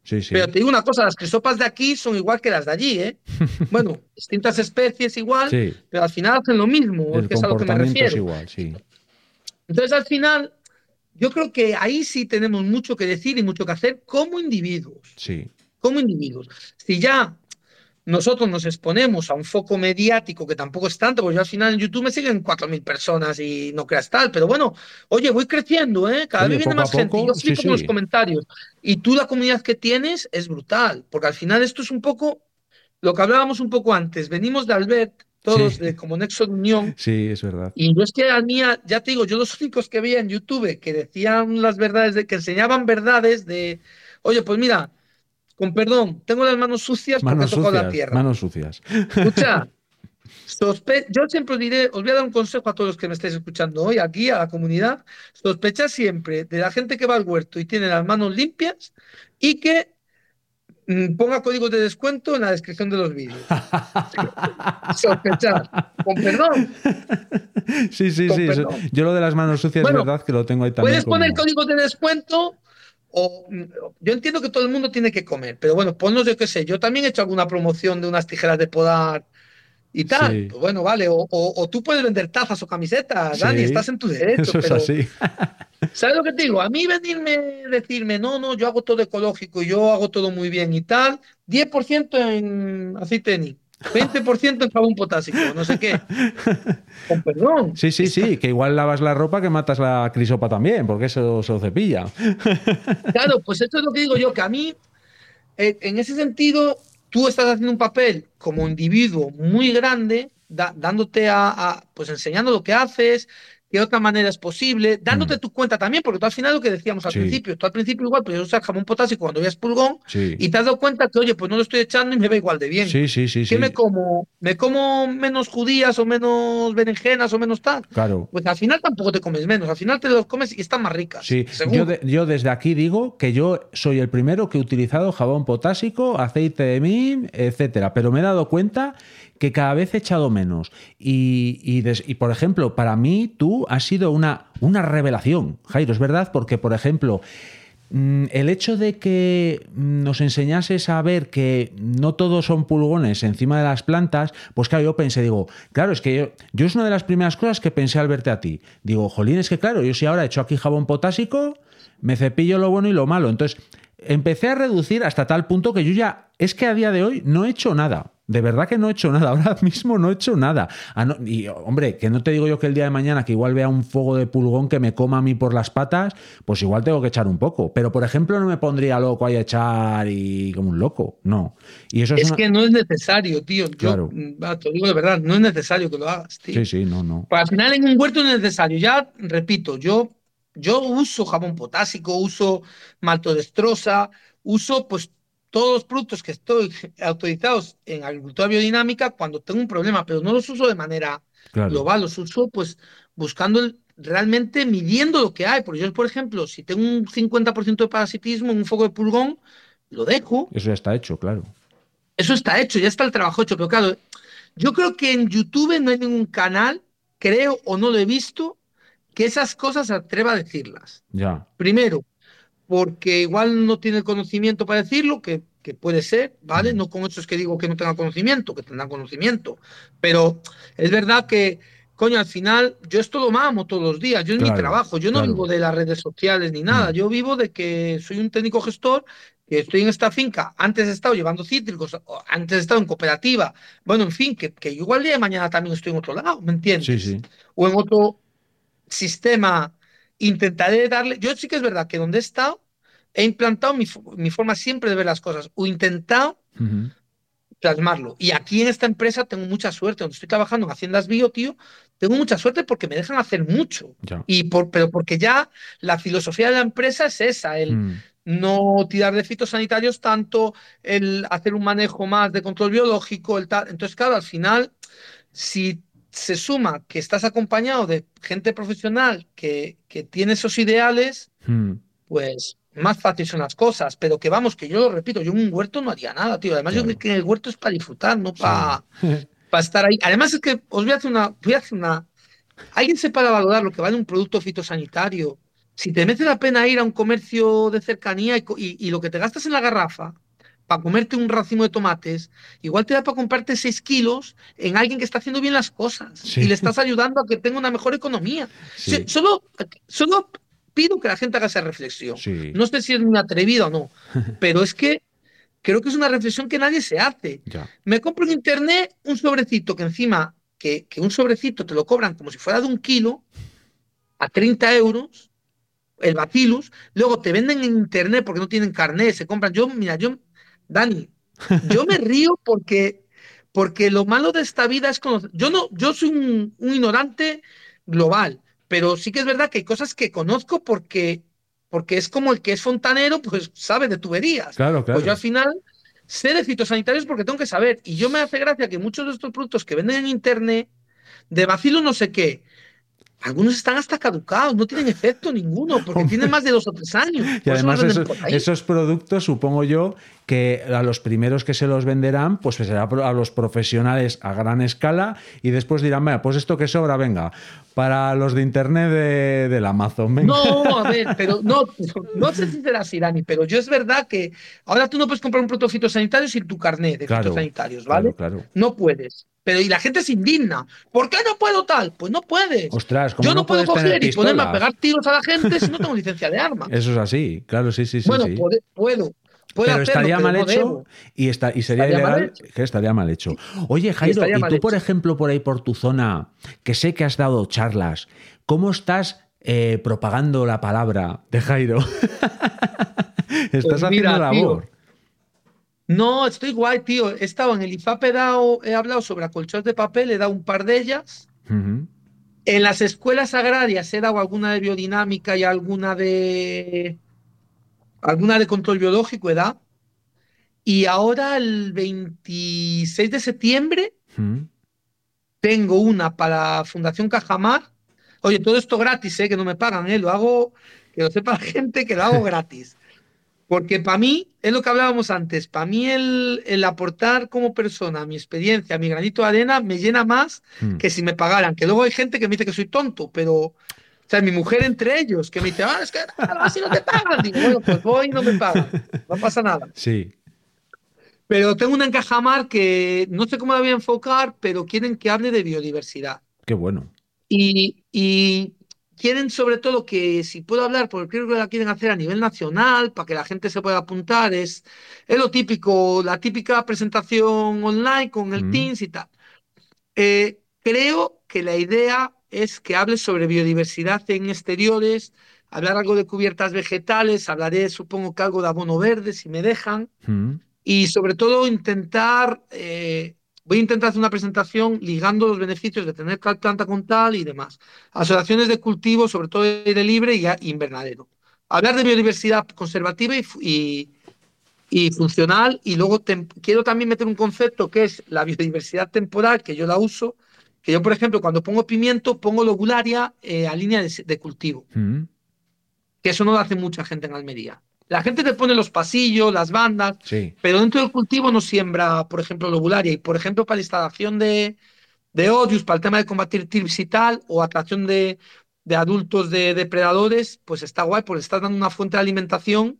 Sí, sí. Pero te digo una cosa, las crisopas de aquí son igual que las de allí, ¿eh? Bueno, distintas especies igual, Sí, pero al final hacen lo mismo, es el que es a lo que me comportamiento es refiero. igual, sí. Entonces, al final, yo creo que ahí sí tenemos mucho que decir y mucho que hacer como individuos. Sí. Como individuos. Si ya nosotros nos exponemos a un foco mediático que tampoco es tanto, porque yo al final en YouTube me siguen 4.000 personas y no creas tal, pero bueno, oye, voy creciendo, ¿eh? Cada vez Oye, viene poco a más gente y yo poco, sí, flipo con los sí. comentarios. Y tú la comunidad que tienes es brutal, porque al final esto es un poco lo que hablábamos un poco antes. Venimos de Albert, Sí, todos de como nexo de unión, sí, es verdad. y yo es que a mí, ya te digo, yo los únicos que veía en YouTube que decían las verdades, que enseñaban verdades de, oye, pues mira, con perdón, tengo las manos sucias porque he Manos tocado la sucias, tierra. manos sucias. Escucha, yo siempre os diré, os voy a dar un consejo a todos los que me estáis escuchando hoy, aquí, a la comunidad, sospechad siempre de la gente que va al huerto y tiene las manos limpias y que ponga códigos de descuento en la descripción de los vídeos. Sospechad, con perdón, Sí, sí, con sí. perdón. Yo lo de las manos sucias es Bueno, verdad que lo tengo ahí también puedes poner como... códigos de descuento o yo entiendo que todo el mundo tiene que comer, pero bueno, ponlos, yo qué sé, yo también he hecho alguna promoción de unas tijeras de podar y tal. Sí, Pues bueno, vale, o tú puedes vender tazas o camisetas, Dani, estás sí, en tu derecho, eso es pero así. ¿sabes lo que te digo? A mí venirme, decirme, no, no, yo hago todo ecológico, yo hago todo muy bien y tal, 10% en aceite de Nick, 20% en jabón potásico, no sé qué. Con perdón, Sí, sí, sí, que igual lavas la ropa que matas la crisopa también, porque eso se lo cepilla. claro, pues esto es lo que digo yo, que a mí, en ese sentido, tú estás haciendo un papel como individuo muy grande, dándote pues enseñando lo que haces, qué otra manera es posible, Mm, dándote tu cuenta también, porque tú al final lo que decíamos sí, tú al principio igual, pues usas jamón potásico cuando veas pulgón sí, y te has dado cuenta que, oye, pues no lo estoy echando y me va igual de bien. sí, sí, sí, ¿Qué me sí, como? ¿Me como menos judías o menos berenjenas o menos tal? claro. Pues al final tampoco te comes menos, al final te los comes y están más ricas, Sí, seguro. yo desde aquí digo que yo soy el primero que he utilizado jabón potásico, aceite de mim, etcétera, pero me he dado cuenta que cada vez he echado menos. Y por ejemplo, para mí tú has sido una revelación, Jairo, es verdad, porque, por ejemplo, el hecho de que nos enseñases a ver que no todos son pulgones encima de las plantas, pues claro, yo pensé, digo, claro, es que yo es una de las primeras cosas que pensé al verte a ti. Digo, jolín, es que claro, yo si ahora he hecho aquí jabón potásico, me cepillo lo bueno y lo malo. Entonces, empecé a reducir hasta tal punto que yo ya, es que a día de hoy no he hecho nada. De verdad que no he hecho nada, ahora mismo no he hecho nada. Y hombre, que no te digo yo que el día de mañana que igual vea un fuego de pulgón que me coma a mí por las patas, pues igual tengo que echar un poco. Pero por ejemplo no me pondría loco ahí a echar y como un loco, no. Y eso es Es una... que no es necesario, tío. Yo Claro, te lo digo de verdad, no es necesario que lo hagas, sí, tío. sí, no, no. Para al final en un huerto no es necesario. Ya, repito, yo uso jabón potásico, uso maltodextrosa, uso pues todos los productos que estoy autorizados en agricultura biodinámica cuando tengo un problema, pero no los uso de manera Claro, global, los uso pues buscando realmente midiendo lo que hay. Porque yo, por ejemplo, si tengo un 50% de parasitismo en un foco de pulgón, lo dejo. eso ya está hecho, claro. Eso está hecho, ya está el trabajo hecho, pero claro, yo creo que en YouTube no hay ningún canal, creo o no lo he visto, que esas cosas se atreva a decirlas. Ya. Primero, porque igual no tiene el conocimiento para decirlo, que puede ser, ¿vale? Mm. No con hechos que digo que no tenga conocimiento, que tendrán conocimiento, pero es verdad que, coño, al final yo esto lo mamo todos los días, yo es mi Claro, trabajo, yo no vivo claro. de las redes sociales ni nada, Mm. yo vivo de que soy un técnico gestor, que estoy en esta finca, antes he estado llevando cítricos, antes he estado en cooperativa, bueno, en fin, que igual día de mañana también estoy en otro lado, ¿me Sí, entiendes? sí. O en otro sistema intentaré darle. Yo sí que es verdad que donde he estado, he implantado mi forma siempre de ver las cosas o intentado Ujú. plasmarlo. Y aquí en esta empresa tengo mucha suerte. Donde estoy trabajando en Haciendas Bio, tío, tengo mucha suerte porque me dejan hacer mucho. Ya. Pero porque ya la filosofía de la empresa es esa, el Mm. no tirar de fitosanitarios tanto, el hacer un manejo más de control biológico, el tal. Entonces, claro, al final si se suma que estás acompañado de gente profesional que tiene esos ideales, Mm. pues más fácil son las cosas. Pero que vamos, que yo lo repito, yo en un huerto no haría nada, tío. Además, yo creo Claro. que el huerto es para disfrutar, no Sí. para estar ahí. Además, es que os voy a hacer una. ¿Alguien se para valorar lo que vale un producto fitosanitario si te merece la pena ir a un comercio de cercanía y lo que te gastas en la garrafa para comerte un racimo de tomates, igual te da para comprarte 6 kilos en alguien que está haciendo bien las cosas y Sí, le estás ayudando a que tenga una mejor economía. sí, Solo pido que la gente haga esa reflexión. sí, No sé si es muy atrevida o no, pero es que creo que es una reflexión que nadie se hace. ya. Me compro en internet un sobrecito que encima, que un sobrecito te lo cobran como si fuera de 1 kilo a 30 euros el Bacillus, luego te venden en internet porque no tienen carnet, se compran. Mira, Dani, yo me río porque lo malo de esta vida es conocer. Yo no, yo soy un ignorante global, pero sí que es verdad que hay cosas que conozco porque es como el que es fontanero, pues sabe de tuberías. Claro, Pues yo al claro. final sé de fitosanitarios porque tengo que saber. Y yo me hace gracia que muchos de estos productos que venden en internet, de Bacillus no sé qué, algunos están hasta caducados, no tienen efecto ninguno, porque tienen Hombre, más de 2 o 3 años. y Por eso los además venden por ahí. esos productos, supongo yo, que a los primeros que se los venderán, pues será a los profesionales a gran escala y después dirán, venga, pues esto que sobra, venga, para los de internet del Amazon, venga. No, a ver, pero no sé si será así, Dani, pero yo es verdad que ahora tú no puedes comprar un producto fitosanitario sin tu carnet de Claro, fitosanitarios, claro, ¿vale? claro. No puedes. Pero y la gente se indigna. ¿Por qué no puedo tal? Pues no puedes. Ostras, ¿cómo Yo no no puedo puedes tener coger y ponerme a pistolas? pegar tiros a la gente si no tengo licencia de armas. Eso es así, claro, sí, sí, sí, Bueno, sí. puedo Pero hacerlo, estaría pero mal no hecho debo. y sería Estaría mal ilegal, hecho. que estaría mal hecho. Oye, Y Jairo, estaría y mal tú, por hecho. ejemplo, por ahí por tu zona, que sé que has dado charlas, ¿cómo estás propagando la palabra de Jairo? Pues Estás haciendo mira, tío, labor. no, estoy guay, tío. He estado en el IFAP, he hablado sobre acolchados de papel, he dado un par de ellas. Ujú, En las escuelas agrarias he dado alguna de biodinámica y alguna de control biológico, he dado. Y ahora el 26 de septiembre ujú. tengo una para Fundación Cajamar. Oye, todo esto gratis, que no me pagan, lo hago, que lo sepa la gente, que lo hago gratis. Porque para mí, es lo que hablábamos antes, para mí el aportar como persona mi experiencia, mi granito de arena, me llena más Mm. que si me pagaran. Que luego hay gente que me dice que soy tonto, pero, o sea, mi mujer entre ellos, que me dice, es que así no te pagan. Digo, bueno, pues voy y no me pagan, no pasa nada. Sí, Pero tengo una en Cajamar que no sé cómo la voy a enfocar, pero quieren que hable de biodiversidad. qué bueno. Y quieren sobre todo que si puedo hablar, porque creo que la quieren hacer a nivel nacional, para que la gente se pueda apuntar, es lo típico, la típica presentación online con el Mm, Teams y tal. Creo que la idea es que hable sobre biodiversidad en exteriores, hablar algo de cubiertas vegetales, hablaré supongo que algo de abono verde, si me dejan. mm, Y sobre todo voy a intentar hacer una presentación ligando los beneficios de tener tal planta con tal y demás. Asociaciones de cultivo, sobre todo de aire libre y invernadero. Hablar de biodiversidad conservativa y funcional y luego quiero también meter un concepto que es la biodiversidad temporal, que yo la uso, que yo por ejemplo cuando pongo pimiento pongo lobularia a línea de cultivo mm. que eso no lo hace mucha gente en Almería. La gente te pone los pasillos, las bandas, Sí. pero dentro del cultivo no siembra, por ejemplo, lobularia. Y, por ejemplo, para la instalación de odios, para el tema de combatir tirps y tal, o atracción de adultos de depredadores, pues está guay, porque estás dando una fuente de alimentación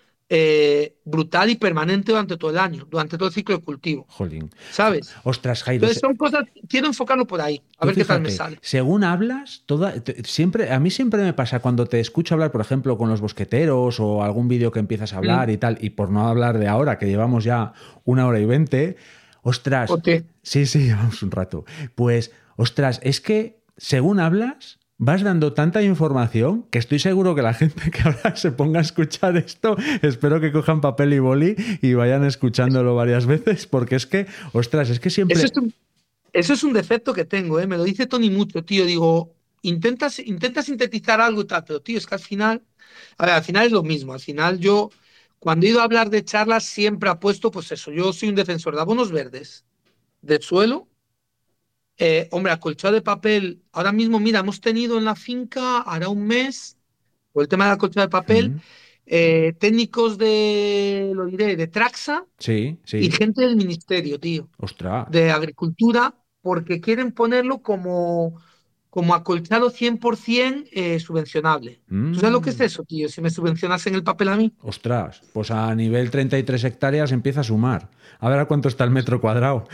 brutal y permanente durante todo el año, durante todo el ciclo de cultivo, Jolín. ¿sabes? Ostras, Jairo, Entonces son cosas, quiero enfocarlo por ahí, a tú ver qué tal me fíjate, sale. según hablas, siempre, a mí siempre me pasa cuando te escucho hablar, por ejemplo, con los bosqueteros o algún vídeo que empiezas a hablar Mm. y tal, y por no hablar de ahora, que llevamos ya 1 hora y 20, ostras, Ok. sí, sí, llevamos un rato. Pues, ostras, es que según hablas, vas dando tanta información que estoy seguro que la gente que ahora se ponga a escuchar esto, espero que cojan papel y boli y vayan escuchándolo varias veces, porque es que, ostras, es que Eso siempre... es Eso es un defecto que tengo, ¿eh? Me lo dice Tony mucho, tío. Digo, intenta sintetizar algo y tal, pero tío, es que al final, a ver, al final es lo mismo. Al final yo, cuando he ido a hablar de charlas, siempre apuesto, pues eso, yo soy un defensor de abonos verdes, del suelo. Hombre, acolchado de papel, ahora mismo, mira, hemos tenido en la finca, hará un mes, por el tema del acolchado de papel, Mm, técnicos lo diré, de Traxa sí, y sí, gente del ministerio, tío, ostras. de agricultura, porque quieren ponerlo como acolchado 100% subvencionable. ¿Tú sabes lo que es eso, tío? Si me subvencionasen el papel a mí. Ostras, pues a nivel 33 hectáreas empieza a sumar. A ver a cuánto está el metro cuadrado.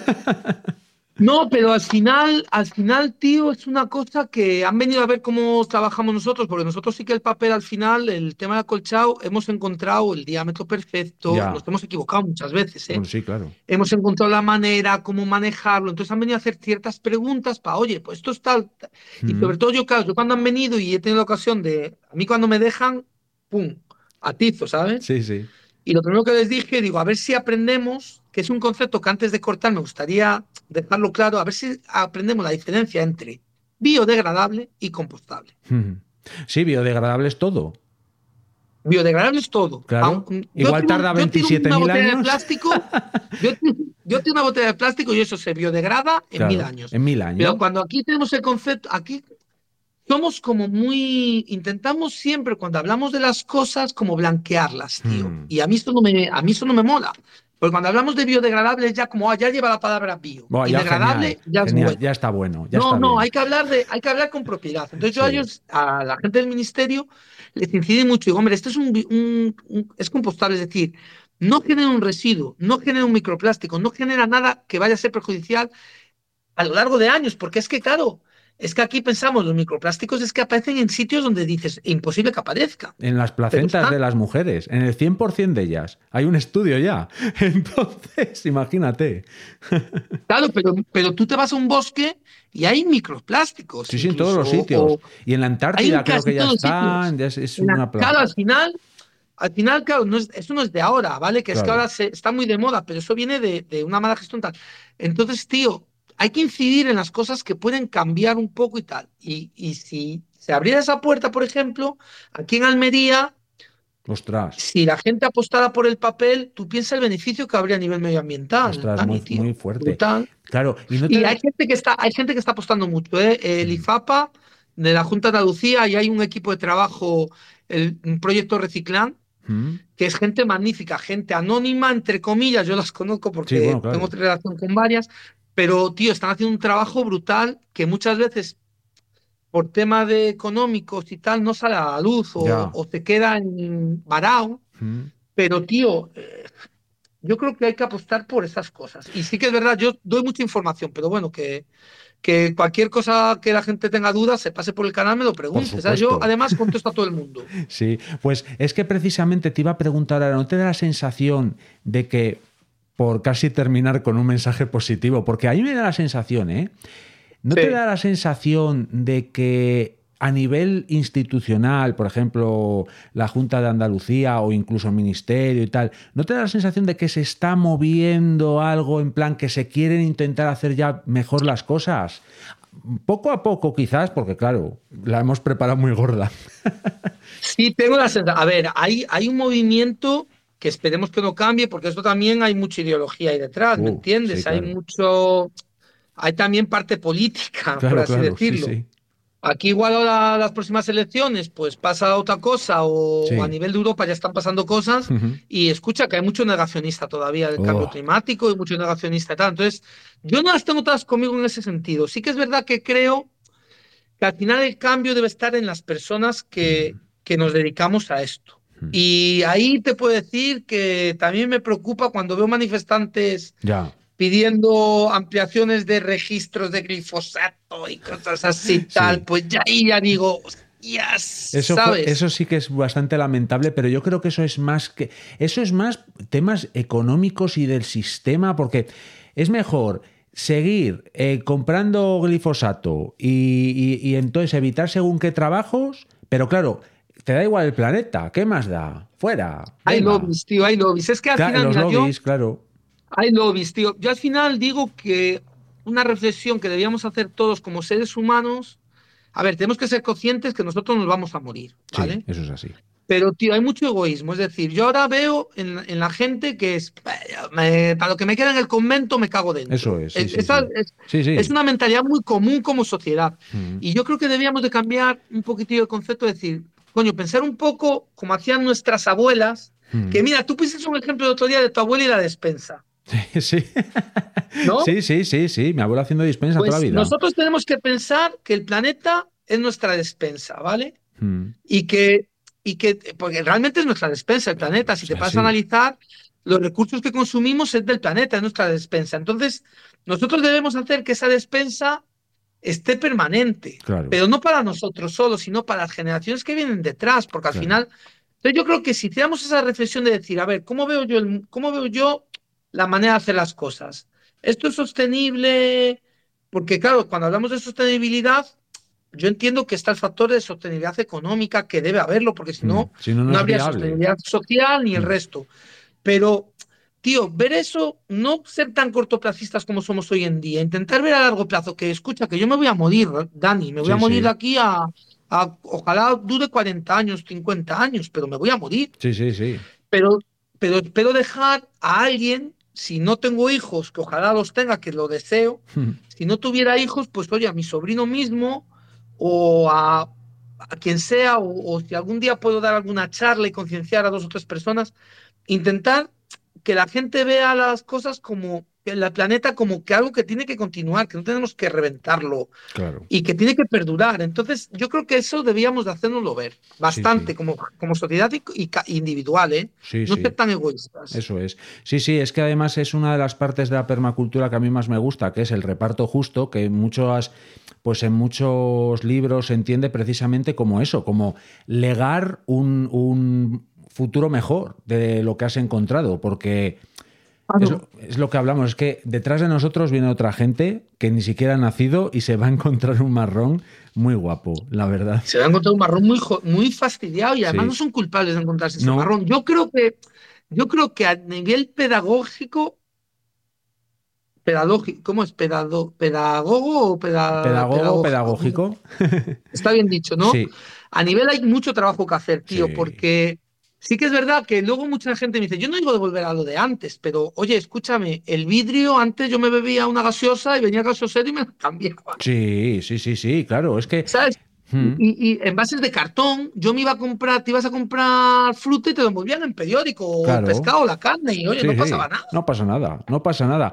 No, pero al final, tío, es una cosa que han venido a ver cómo trabajamos nosotros, porque nosotros sí que el papel al final, el tema del acolchado, hemos encontrado el diámetro perfecto, Ya, nos hemos equivocado muchas veces, ¿eh? bueno, sí, claro. Hemos encontrado la manera, cómo manejarlo, entonces han venido a hacer ciertas preguntas para, oye, pues esto es tal, y sobre Mm, todo yo, claro, yo cuando han venido y he tenido la ocasión de, a mí cuando me dejan, pum, atizo, ¿sabes? sí, sí. Y lo primero que les dije, digo, a ver si aprendemos, que es un concepto que antes de cortar me gustaría dejarlo claro, a ver si aprendemos la diferencia entre biodegradable y compostable. Sí, biodegradable es todo. Biodegradable es todo. Claro. Igual tarda Yo tengo una 27.000 botella de años. plástico, yo, yo tengo una botella de plástico y eso se biodegrada en 1000 Claro, años. en 1000 Pero años. cuando aquí tenemos el concepto, aquí somos como muy, intentamos siempre cuando hablamos de las cosas como blanquearlas, tío. Hmm. Y a mí eso no me mola. Porque cuando hablamos de biodegradable es ya como, ya lleva la palabra bio. Buah, Y ya genial, degradable ya es genial, bueno. ya está bueno, ya No, está no, bien. hay que hablar con propiedad. Entonces yo Sí. a la gente del ministerio les incide mucho. Digo, hombre, esto es es compostable, es decir, no genera un residuo, no genera un microplástico, no genera nada que vaya a ser perjudicial a lo largo de años, porque es que, claro, es que aquí pensamos, los microplásticos es que aparecen en sitios donde dices, imposible que aparezca, En las pero placentas están. de las mujeres, en el 100% de ellas. Hay un estudio ya. Entonces, imagínate. Claro, pero tú te vas a un bosque y hay microplásticos Sí, sí, en todos incluso, los sitios. o Y en la hay en Antártida creo casi que ya todos los sitios. están. Es una Claro, plaga. al final, claro, eso no es de ahora, ¿vale? Que es que Claro. ahora está muy de moda, pero eso viene de una mala gestión tal. Entonces, tío, hay que incidir en las cosas que pueden cambiar un poco y tal. Y si se abriera esa puerta, por ejemplo, aquí en Almería, Ostras. si la gente apostara por el papel, tú piensas el beneficio que habría a nivel medioambiental, Ostras, muy, Dani, tío. muy fuerte. Brutal. Claro, y no te Y da. hay gente que está apostando mucho, ¿eh? El IFAPA, de la Junta de Andalucía, y hay un equipo de trabajo, un proyecto Reciclan, ¿Mm? que es gente magnífica, gente anónima, entre comillas, yo las conozco Sí, bueno, porque tengo claro. relación con varias, pero, tío, están haciendo un trabajo brutal que muchas veces, por tema de económicos y tal, no sale a la luz Ya. o se queda en varado, ¿Mm? pero, tío, yo creo que hay que apostar por esas cosas. Y sí que es verdad, yo doy mucha información, pero bueno, que cualquier cosa que la gente tenga dudas, se pase por el canal, me lo Por pregunte. ¿Sabes? Yo, supuesto. además, contesto a todo el mundo. Sí, pues es que precisamente te iba a preguntar ahora, ¿no te da la sensación de que, por casi terminar con un mensaje positivo, porque a mí me da la sensación, ¿eh? ¿No te Sí. da la sensación de que a nivel institucional, por ejemplo, la Junta de Andalucía o incluso el Ministerio y tal, ¿no te da la sensación de que se está moviendo algo en plan que se quieren intentar hacer ya mejor las cosas? Poco a poco quizás, porque claro, la hemos preparado muy gorda. Sí, tengo la sensación. A ver, hay un movimiento que esperemos que no cambie, porque esto también hay mucha ideología ahí detrás, ¿me Sí, entiendes? claro. Hay también parte política, por Claro, así claro, sí, decirlo. sí. Aquí igual ahora las próximas elecciones, pues pasa otra cosa, o a Sí. nivel de Europa ya están pasando cosas, Ujú. y escucha que hay mucho negacionista todavía del cambio Oh, climático y mucho negacionista y tal. Entonces, yo no las tengo todas conmigo en ese sentido. Sí que es verdad que creo que al final el cambio debe estar en las personas que nos dedicamos a esto. Y ahí te puedo decir que también me preocupa cuando veo manifestantes ya. pidiendo ampliaciones de registros de glifosato y cosas así tal, Sí. pues ya ahí ya digo, hostias, ¿sabes? Eso sí que es bastante lamentable, pero yo creo que eso es más temas económicos y del sistema, porque es mejor seguir comprando glifosato y entonces evitar según qué trabajos, pero claro, te da igual el planeta, ¿qué más da? Fuera, Hay venga. lobbies, tío, hay lobbies. Es que al final, Los mira, lobbies, claro. hay lobbies, tío. Yo al final digo que una reflexión que debíamos hacer todos como seres humanos, a ver, tenemos que ser conscientes que nosotros nos vamos a morir, Sí, ¿vale? eso es así. Pero, tío, hay mucho egoísmo. Es decir, yo ahora veo en la gente que es, para lo que me queda en el convento me cago Eso dentro". es, sí, sí, sí. Sí, Es sí. una mentalidad muy común como sociedad. Mm. Y yo creo que debíamos de cambiar un poquitillo el concepto de decir, coño, pensar un poco como hacían nuestras abuelas, Mm. que mira, tú pusiste un ejemplo el otro día de tu abuela y la despensa. Sí. ¿no? Sí. Mi abuelo haciendo dispensa Pues toda la vida. nosotros tenemos que pensar que el planeta es nuestra despensa, ¿vale? Mm. Porque realmente es nuestra despensa el planeta. Si te sea, vas sí. a analizar, los recursos que consumimos es del planeta, es nuestra despensa. Entonces, nosotros debemos hacer que esa despensa esté permanente, Claro, pero no para nosotros solos, sino para las generaciones que vienen detrás, porque al claro. final, entonces yo creo que si hiciéramos esa reflexión de decir, a ver, cómo veo yo la manera de hacer las cosas? ¿Esto es sostenible? Porque claro, cuando hablamos de sostenibilidad, yo entiendo que está el factor de sostenibilidad económica, que debe haberlo, porque si no, Si no, no no es habría viable. sostenibilidad social ni el Mm. resto. Pero, tío, ver eso, no ser tan cortoplacistas como somos hoy en día, intentar ver a largo plazo, que escucha, que yo me voy a morir, Dani, me voy a Sí, morir de sí. aquí ojalá dure 40 años, 50 años, pero me voy a morir. Sí. Pero, pero espero dejar a alguien, si no tengo hijos, que ojalá los tenga, que lo deseo, si no tuviera hijos, pues oye, a mi sobrino mismo o a quien sea, o si algún día puedo dar alguna charla y concienciar a 2 o 3 personas, intentar que la gente vea las cosas como que el planeta como que algo que tiene que continuar, que no tenemos que reventarlo Claro. y que tiene que perdurar. Entonces, yo creo que eso debíamos de hacérnoslo ver Sí. bastante como sociedad individual, ¿eh? No ser Sí. tan egoístas. Eso es. Sí, es que además es una de las partes de la permacultura que a mí más me gusta, que es el reparto justo, que pues en muchos libros se entiende precisamente como eso, como legar un futuro mejor de lo que has encontrado, porque Claro. es lo que hablamos, es que detrás de nosotros viene otra gente que ni siquiera ha nacido y se va a encontrar un marrón muy guapo, la verdad. Se va a encontrar un marrón muy fastidiado y además no Sí. son culpables de encontrarse ese No, marrón. Yo creo que a nivel pedagógico, ¿cómo es? ¿Pedagogo o pedagogo, pedagógico? pedagógico. Está bien dicho, ¿no? Sí, A nivel hay mucho trabajo que hacer, tío, sí. porque sí que es verdad que luego mucha gente me dice, yo no digo de volver a lo de antes, pero oye, escúchame, el vidrio, antes yo me bebía una gaseosa y venía el gaseosero y me la cambiaba. Sí, claro, es que... ¿Sabes? mm, Y envases de cartón, yo me iba a comprar, te ibas a comprar fruta y te lo envolvían en periódico, o el claro, pescado, o la carne, y oye, no pasaba sí, nada. no pasa nada, no pasa nada.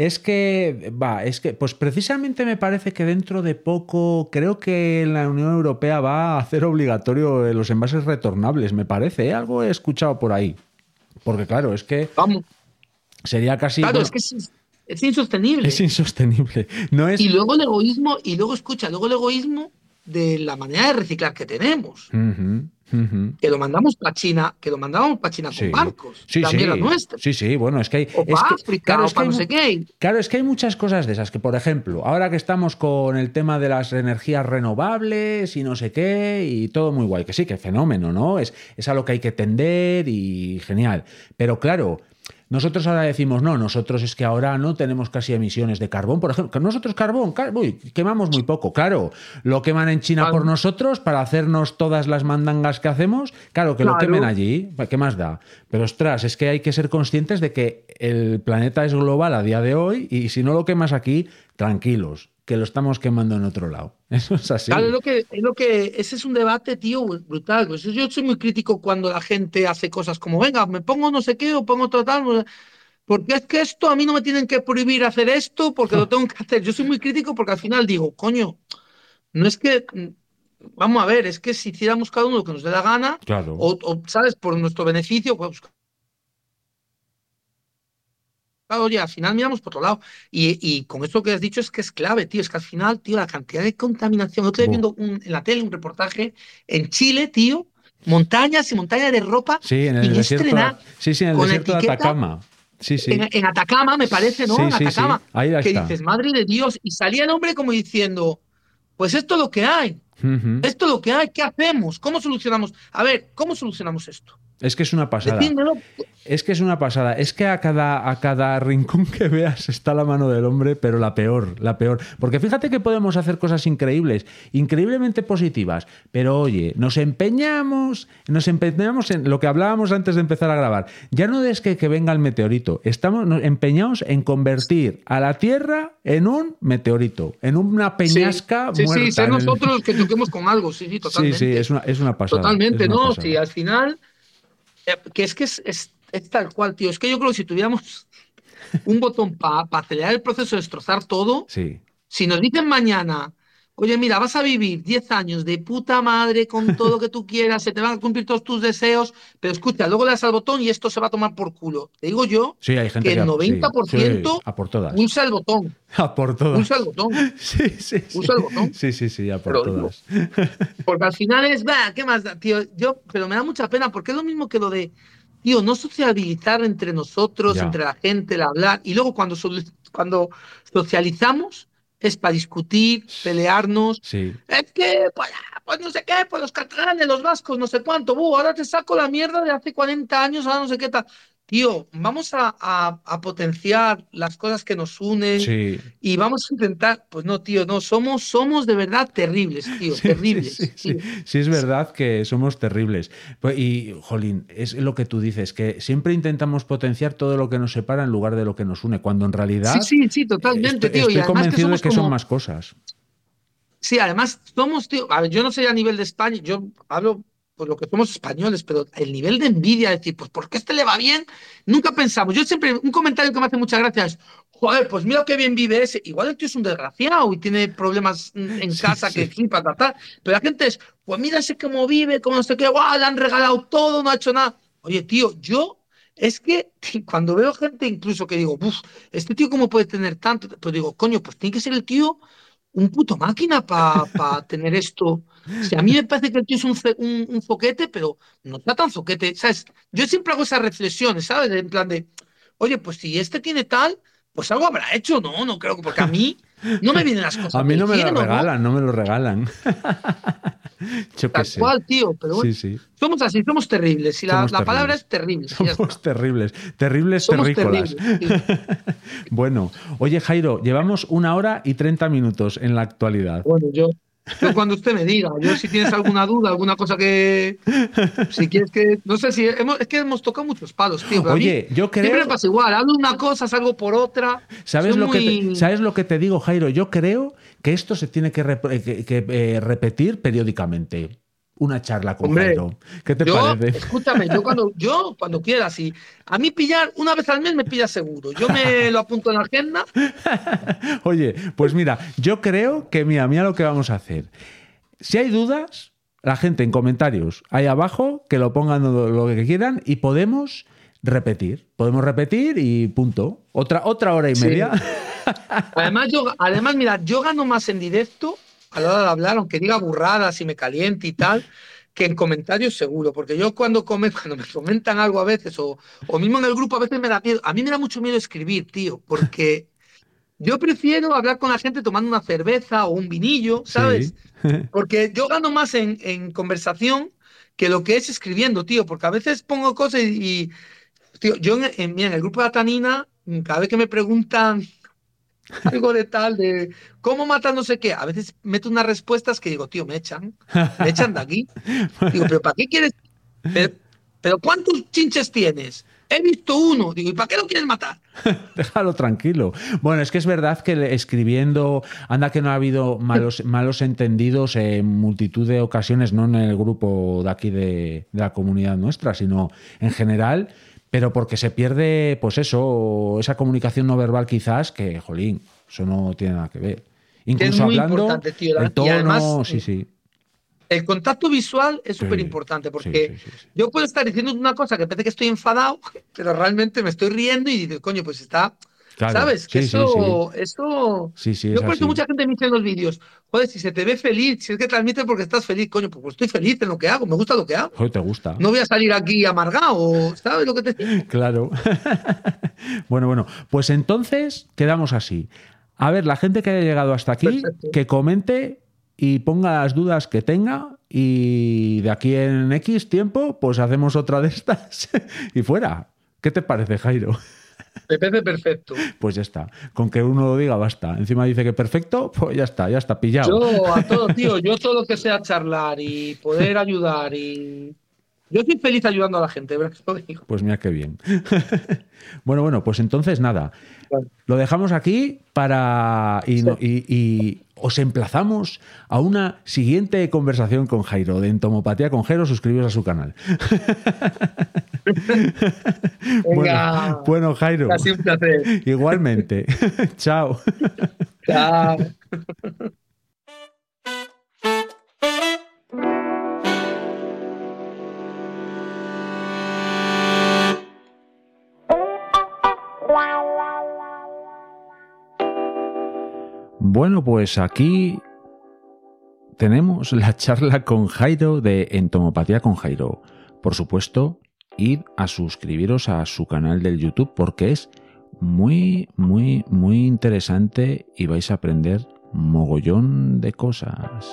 Pues precisamente me parece que dentro de poco, creo que la Unión Europea va a hacer obligatorio los envases retornables, me parece, ¿eh? Algo he escuchado por ahí. Porque claro, es que Vamos, sería casi, claro, es bueno, que es es insostenible. insostenible. No Y es... luego el egoísmo, y luego escucha, luego el egoísmo de la manera de reciclar que tenemos. Ujú, ujú. Que lo mandamos para China, que lo mandábamos para China con Sí, barcos, sí, la mierda sí, nuestra, sí, bueno, o para África, o para no sé qué. claro, es que hay muchas cosas de esas, que por ejemplo, ahora que estamos con el tema de las energías renovables y no sé qué, y todo muy guay, que sí, que fenómeno, ¿no? Es a lo que hay que tender y genial. Pero claro, nosotros ahora decimos, no, nosotros es que ahora no tenemos casi emisiones de carbón, por ejemplo, nosotros uy, quemamos muy poco, claro, lo queman en China por Claro, nosotros para hacernos todas las mandangas que hacemos, claro, que lo quemen claro. allí, ¿qué más da? Pero ostras, es que hay que ser conscientes de que el planeta es global a día de hoy y si no lo quemas aquí, tranquilos, que lo estamos quemando en otro lado. Eso es Claro, así. ese es un debate, tío, brutal. Pues yo soy muy crítico cuando la gente hace cosas como, venga, me pongo no sé qué o pongo total, porque es que esto a mí no me tienen que prohibir hacer esto porque lo tengo que hacer. Yo soy muy crítico porque al final digo, coño, no es que, vamos a ver, es que si hiciéramos cada uno lo que nos dé la gana, Claro. ¿sabes? Por nuestro beneficio, pues claro, oye, al final miramos por otro lado. Y con esto que has dicho es que es clave, tío. Es que al final, tío, la cantidad de contaminación. Otro día Buh. viendo en la tele un reportaje en Chile, tío, montañas y montañas de ropa Sí, en el sin desierto, estrenar, sí, en el con la desierto de etiqueta Atacama. Sí, en, sí. en Atacama, me parece, ¿no? En Sí. Atacama, Ahí que está. dices, madre de Dios. Y salía el hombre como diciendo, pues esto es lo que hay. Ujú. Esto es lo que hay. ¿Qué hacemos? ¿Cómo solucionamos? A ver, ¿cómo solucionamos esto? Es que es una pasada. Decídmelo. Es que es una pasada. Es que a cada rincón que veas está la mano del hombre, pero la peor, la peor. Porque fíjate que podemos hacer cosas increíbles, increíblemente positivas, pero oye, nos empeñamos en lo que hablábamos antes de empezar a grabar. Ya no es que venga el meteorito, estamos empeñados en convertir a la Tierra en un meteorito, en una Sí, peñasca sí, muerta. ser nosotros los que choquemos con algo, sí, Sí, totalmente. es una pasada, es Totalmente, una ¿no? Sí, pasada. al final, que es tal cual, tío. Es que yo creo que si tuviéramos un botón para acelerar el proceso de destrozar todo. Sí. Si nos dicen mañana, oye, mira, vas a vivir 10 años de puta madre con todo lo que tú quieras, se te van a cumplir todos tus deseos, pero escucha, luego le das al botón y esto se va a tomar por culo. Te digo yo Sí, hay gente que el sí, 90% a por todas. pulsa el botón. A por todas. Pulsa el botón. Sí, sí, sí. Pulsa el botón. Sí, a por Pero todas. porque al final es, va, ¿qué más da, tío? Pero me da mucha pena porque es lo mismo que lo de, tío, no sociabilizar entre nosotros, Ya. entre la gente, el hablar. Y luego cuando socializamos es para discutir, pelearnos. Sí. Es que, pues no sé qué, pues los catalanes, los vascos, no sé cuánto. Ahora te saco la mierda de hace 40 años, ahora no sé qué tal. Tío, vamos a potenciar las cosas que nos unen Sí. y vamos a intentar, pues no, tío, no, somos de verdad terribles, tío, terribles. Sí. Tío. Sí, es verdad que somos terribles. Pues, y, jolín, es lo que tú dices, que siempre intentamos potenciar todo lo que nos separa en lugar de lo que nos une, cuando en realidad Sí, totalmente, tío. estoy Y además convencido de somos que como, son más cosas. sí, además somos, tío, a ver, yo no sé a nivel de España, yo hablo por lo que somos españoles, pero el nivel de envidia, de decir, pues ¿por qué este le va bien? Nunca pensamos. Yo siempre, un comentario que me hace mucha gracia es, joder, pues mira qué bien vive ese. Igual el tío es un desgraciado y tiene problemas en casa que flipa, tal. Pero la gente es, pues mira ese cómo vive, cómo no sé qué, guau, le han regalado todo, no ha hecho nada. Oye, tío, yo es que cuando veo gente incluso que digo, uff, este tío cómo puede tener tanto, pues digo, coño, pues tiene que ser el tío un puto máquina para tener esto. Si a mí me parece que el tío es un zoquete, pero no está tan zoquete, ¿sabes? Yo siempre hago esas reflexiones, ¿sabes? En plan de, oye, pues si este tiene tal, pues algo habrá hecho, ¿no? No creo que, porque a mí no me vienen las cosas A mí del no me lo cielo, ¿no? regalan, no me lo regalan. Yo qué Tal sé. cual, tío, pero bueno, Sí. somos así, somos terribles. Y Somos la palabra terribles. es terrible. Y ya Somos está. terribles. Terribles Somos terrícolas. terribles, tío. Bueno, oye Jairo, llevamos 1 hora y 30 minutos en la actualidad. Bueno, yo cuando usted me diga, yo si tienes alguna duda, alguna cosa que, si quieres que, no sé si es que hemos tocado muchos palos, tío, pero a mí Oye, yo siempre me creo, pasa igual, hablo una cosa, salgo por otra, ¿sabes soy lo que muy... ¿sabes lo que te digo, Jairo? Yo creo que esto se tiene que repetir periódicamente. Una charla con Hombre, Jairo. ¿Qué te parece? escúchame, yo cuando quieras, y a mí pillar una vez al mes me pilla seguro, yo me lo apunto en la agenda. Oye, pues mira, yo creo que mira lo que vamos a hacer. Si hay dudas, la gente en comentarios ahí abajo, que lo pongan lo que quieran y podemos repetir. Podemos repetir y punto. Otra hora y Sí. media. Además, mira, yo gano más en directo a la hora de hablar, aunque diga burradas y me caliente y tal, que en comentarios seguro, porque yo cuando me comentan algo a veces, o mismo en el grupo a veces me da miedo, a mí me da mucho miedo escribir, tío, porque yo prefiero hablar con la gente tomando una cerveza o un vinillo, ¿sabes? Sí. Porque yo gano más en conversación que lo que es escribiendo, tío, porque a veces pongo cosas tío, yo mira, en el grupo de la Tanina, cada vez que me preguntan algo de tal, de cómo matar no sé qué, a veces meto unas respuestas que digo, tío, me echan de aquí. Digo, pero ¿para qué quieres? Pero ¿cuántos chinches tienes? He visto uno. Digo, ¿y para qué lo quieres matar? Déjalo tranquilo. Bueno, es que es verdad que escribiendo, anda que no ha habido malos entendidos en multitud de ocasiones, no en el grupo de aquí de la comunidad nuestra, sino en general, pero porque se pierde, pues eso, esa comunicación no verbal quizás, que, jolín, eso no tiene nada que ver. Incluso es muy hablando, importante, tío. el tono, Y además, sí. el contacto visual es Sí, súper importante porque sí. yo puedo estar diciendo una cosa que parece que estoy enfadado, pero realmente me estoy riendo y digo, coño, pues está, Claro, ¿sabes? Que sí. eso... Sí, Yo es por eso así. mucha gente me dice en los vídeos, joder, si se te ve feliz, si es que transmite porque estás feliz, coño, pues estoy feliz en lo que hago, me gusta lo que hago. Joder, te gusta. No voy a salir aquí amargado, ¿sabes lo que te digo? Claro. Bueno, pues entonces quedamos así. A ver, la gente que haya llegado hasta aquí, Perfecto. que comente y ponga las dudas que tenga y de aquí en X tiempo, pues hacemos otra de estas y fuera. ¿Qué te parece, Jairo? Me parece perfecto. Pues ya está. Con que uno lo diga, basta. Encima dice que perfecto, pues ya está pillado. Yo a todo, tío, yo todo lo que sea charlar y poder ayudar y... Yo soy feliz ayudando a la gente, ¿verdad? Lo digo. Pues mira qué bien. Bueno, pues entonces nada. Bueno. Lo dejamos aquí y os emplazamos a una siguiente conversación con Jairo de Entomopatía con Jairo. Suscribiros a su canal. Venga, bueno, Jairo. ha sido un placer. Igualmente. Chao. Chao. Bueno, pues aquí tenemos la charla con Jairo de Entomopatía con Jairo. Por supuesto, id a suscribiros a su canal del YouTube porque es muy, muy, muy interesante y vais a aprender mogollón de cosas.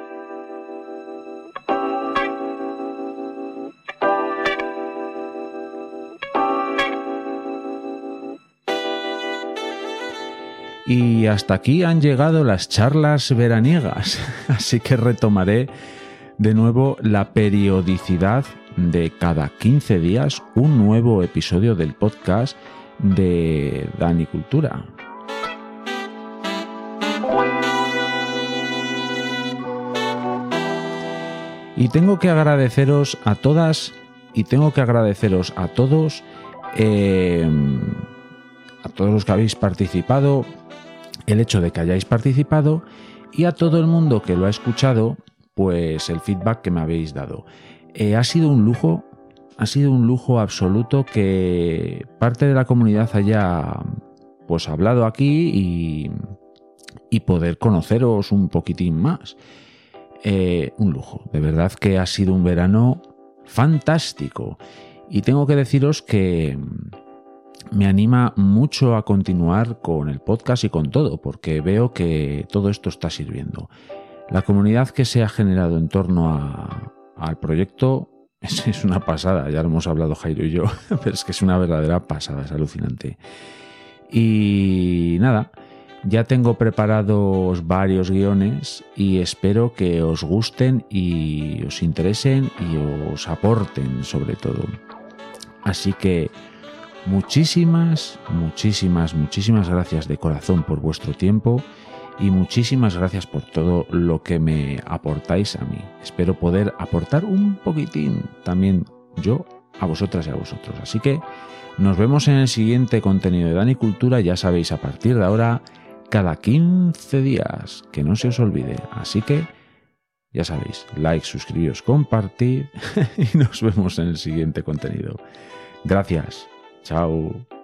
Y hasta aquí han llegado las charlas veraniegas, así que retomaré de nuevo la periodicidad de cada 15 días un nuevo episodio del podcast de Danicultura. Y tengo que agradeceros a todas y tengo que agradeceros a todos los que habéis participado, el hecho de que hayáis participado y a todo el mundo que lo ha escuchado, pues el feedback que me habéis dado. Ha sido un lujo absoluto que parte de la comunidad haya pues hablado aquí y poder conoceros un poquitín más. Un lujo, de verdad que ha sido un verano fantástico y tengo que deciros que me anima mucho a continuar con el podcast y con todo, porque veo que todo esto está sirviendo. La comunidad que se ha generado en torno al proyecto es una pasada, ya lo hemos hablado Jairo y yo, pero es que es una verdadera pasada, es alucinante. Y nada, ya tengo preparados varios guiones y espero que os gusten y os interesen y os aporten sobre todo. Así que muchísimas gracias de corazón por vuestro tiempo y muchísimas gracias por todo lo que me aportáis a mí. Espero poder aportar un poquitín también yo a vosotras y a vosotros. Así que nos vemos en el siguiente contenido de Danicultura, ya sabéis, a partir de ahora, cada 15 días, que no se os olvide. Así que ya sabéis, like, suscribiros, compartir y nos vemos en el siguiente contenido. Gracias. Chao.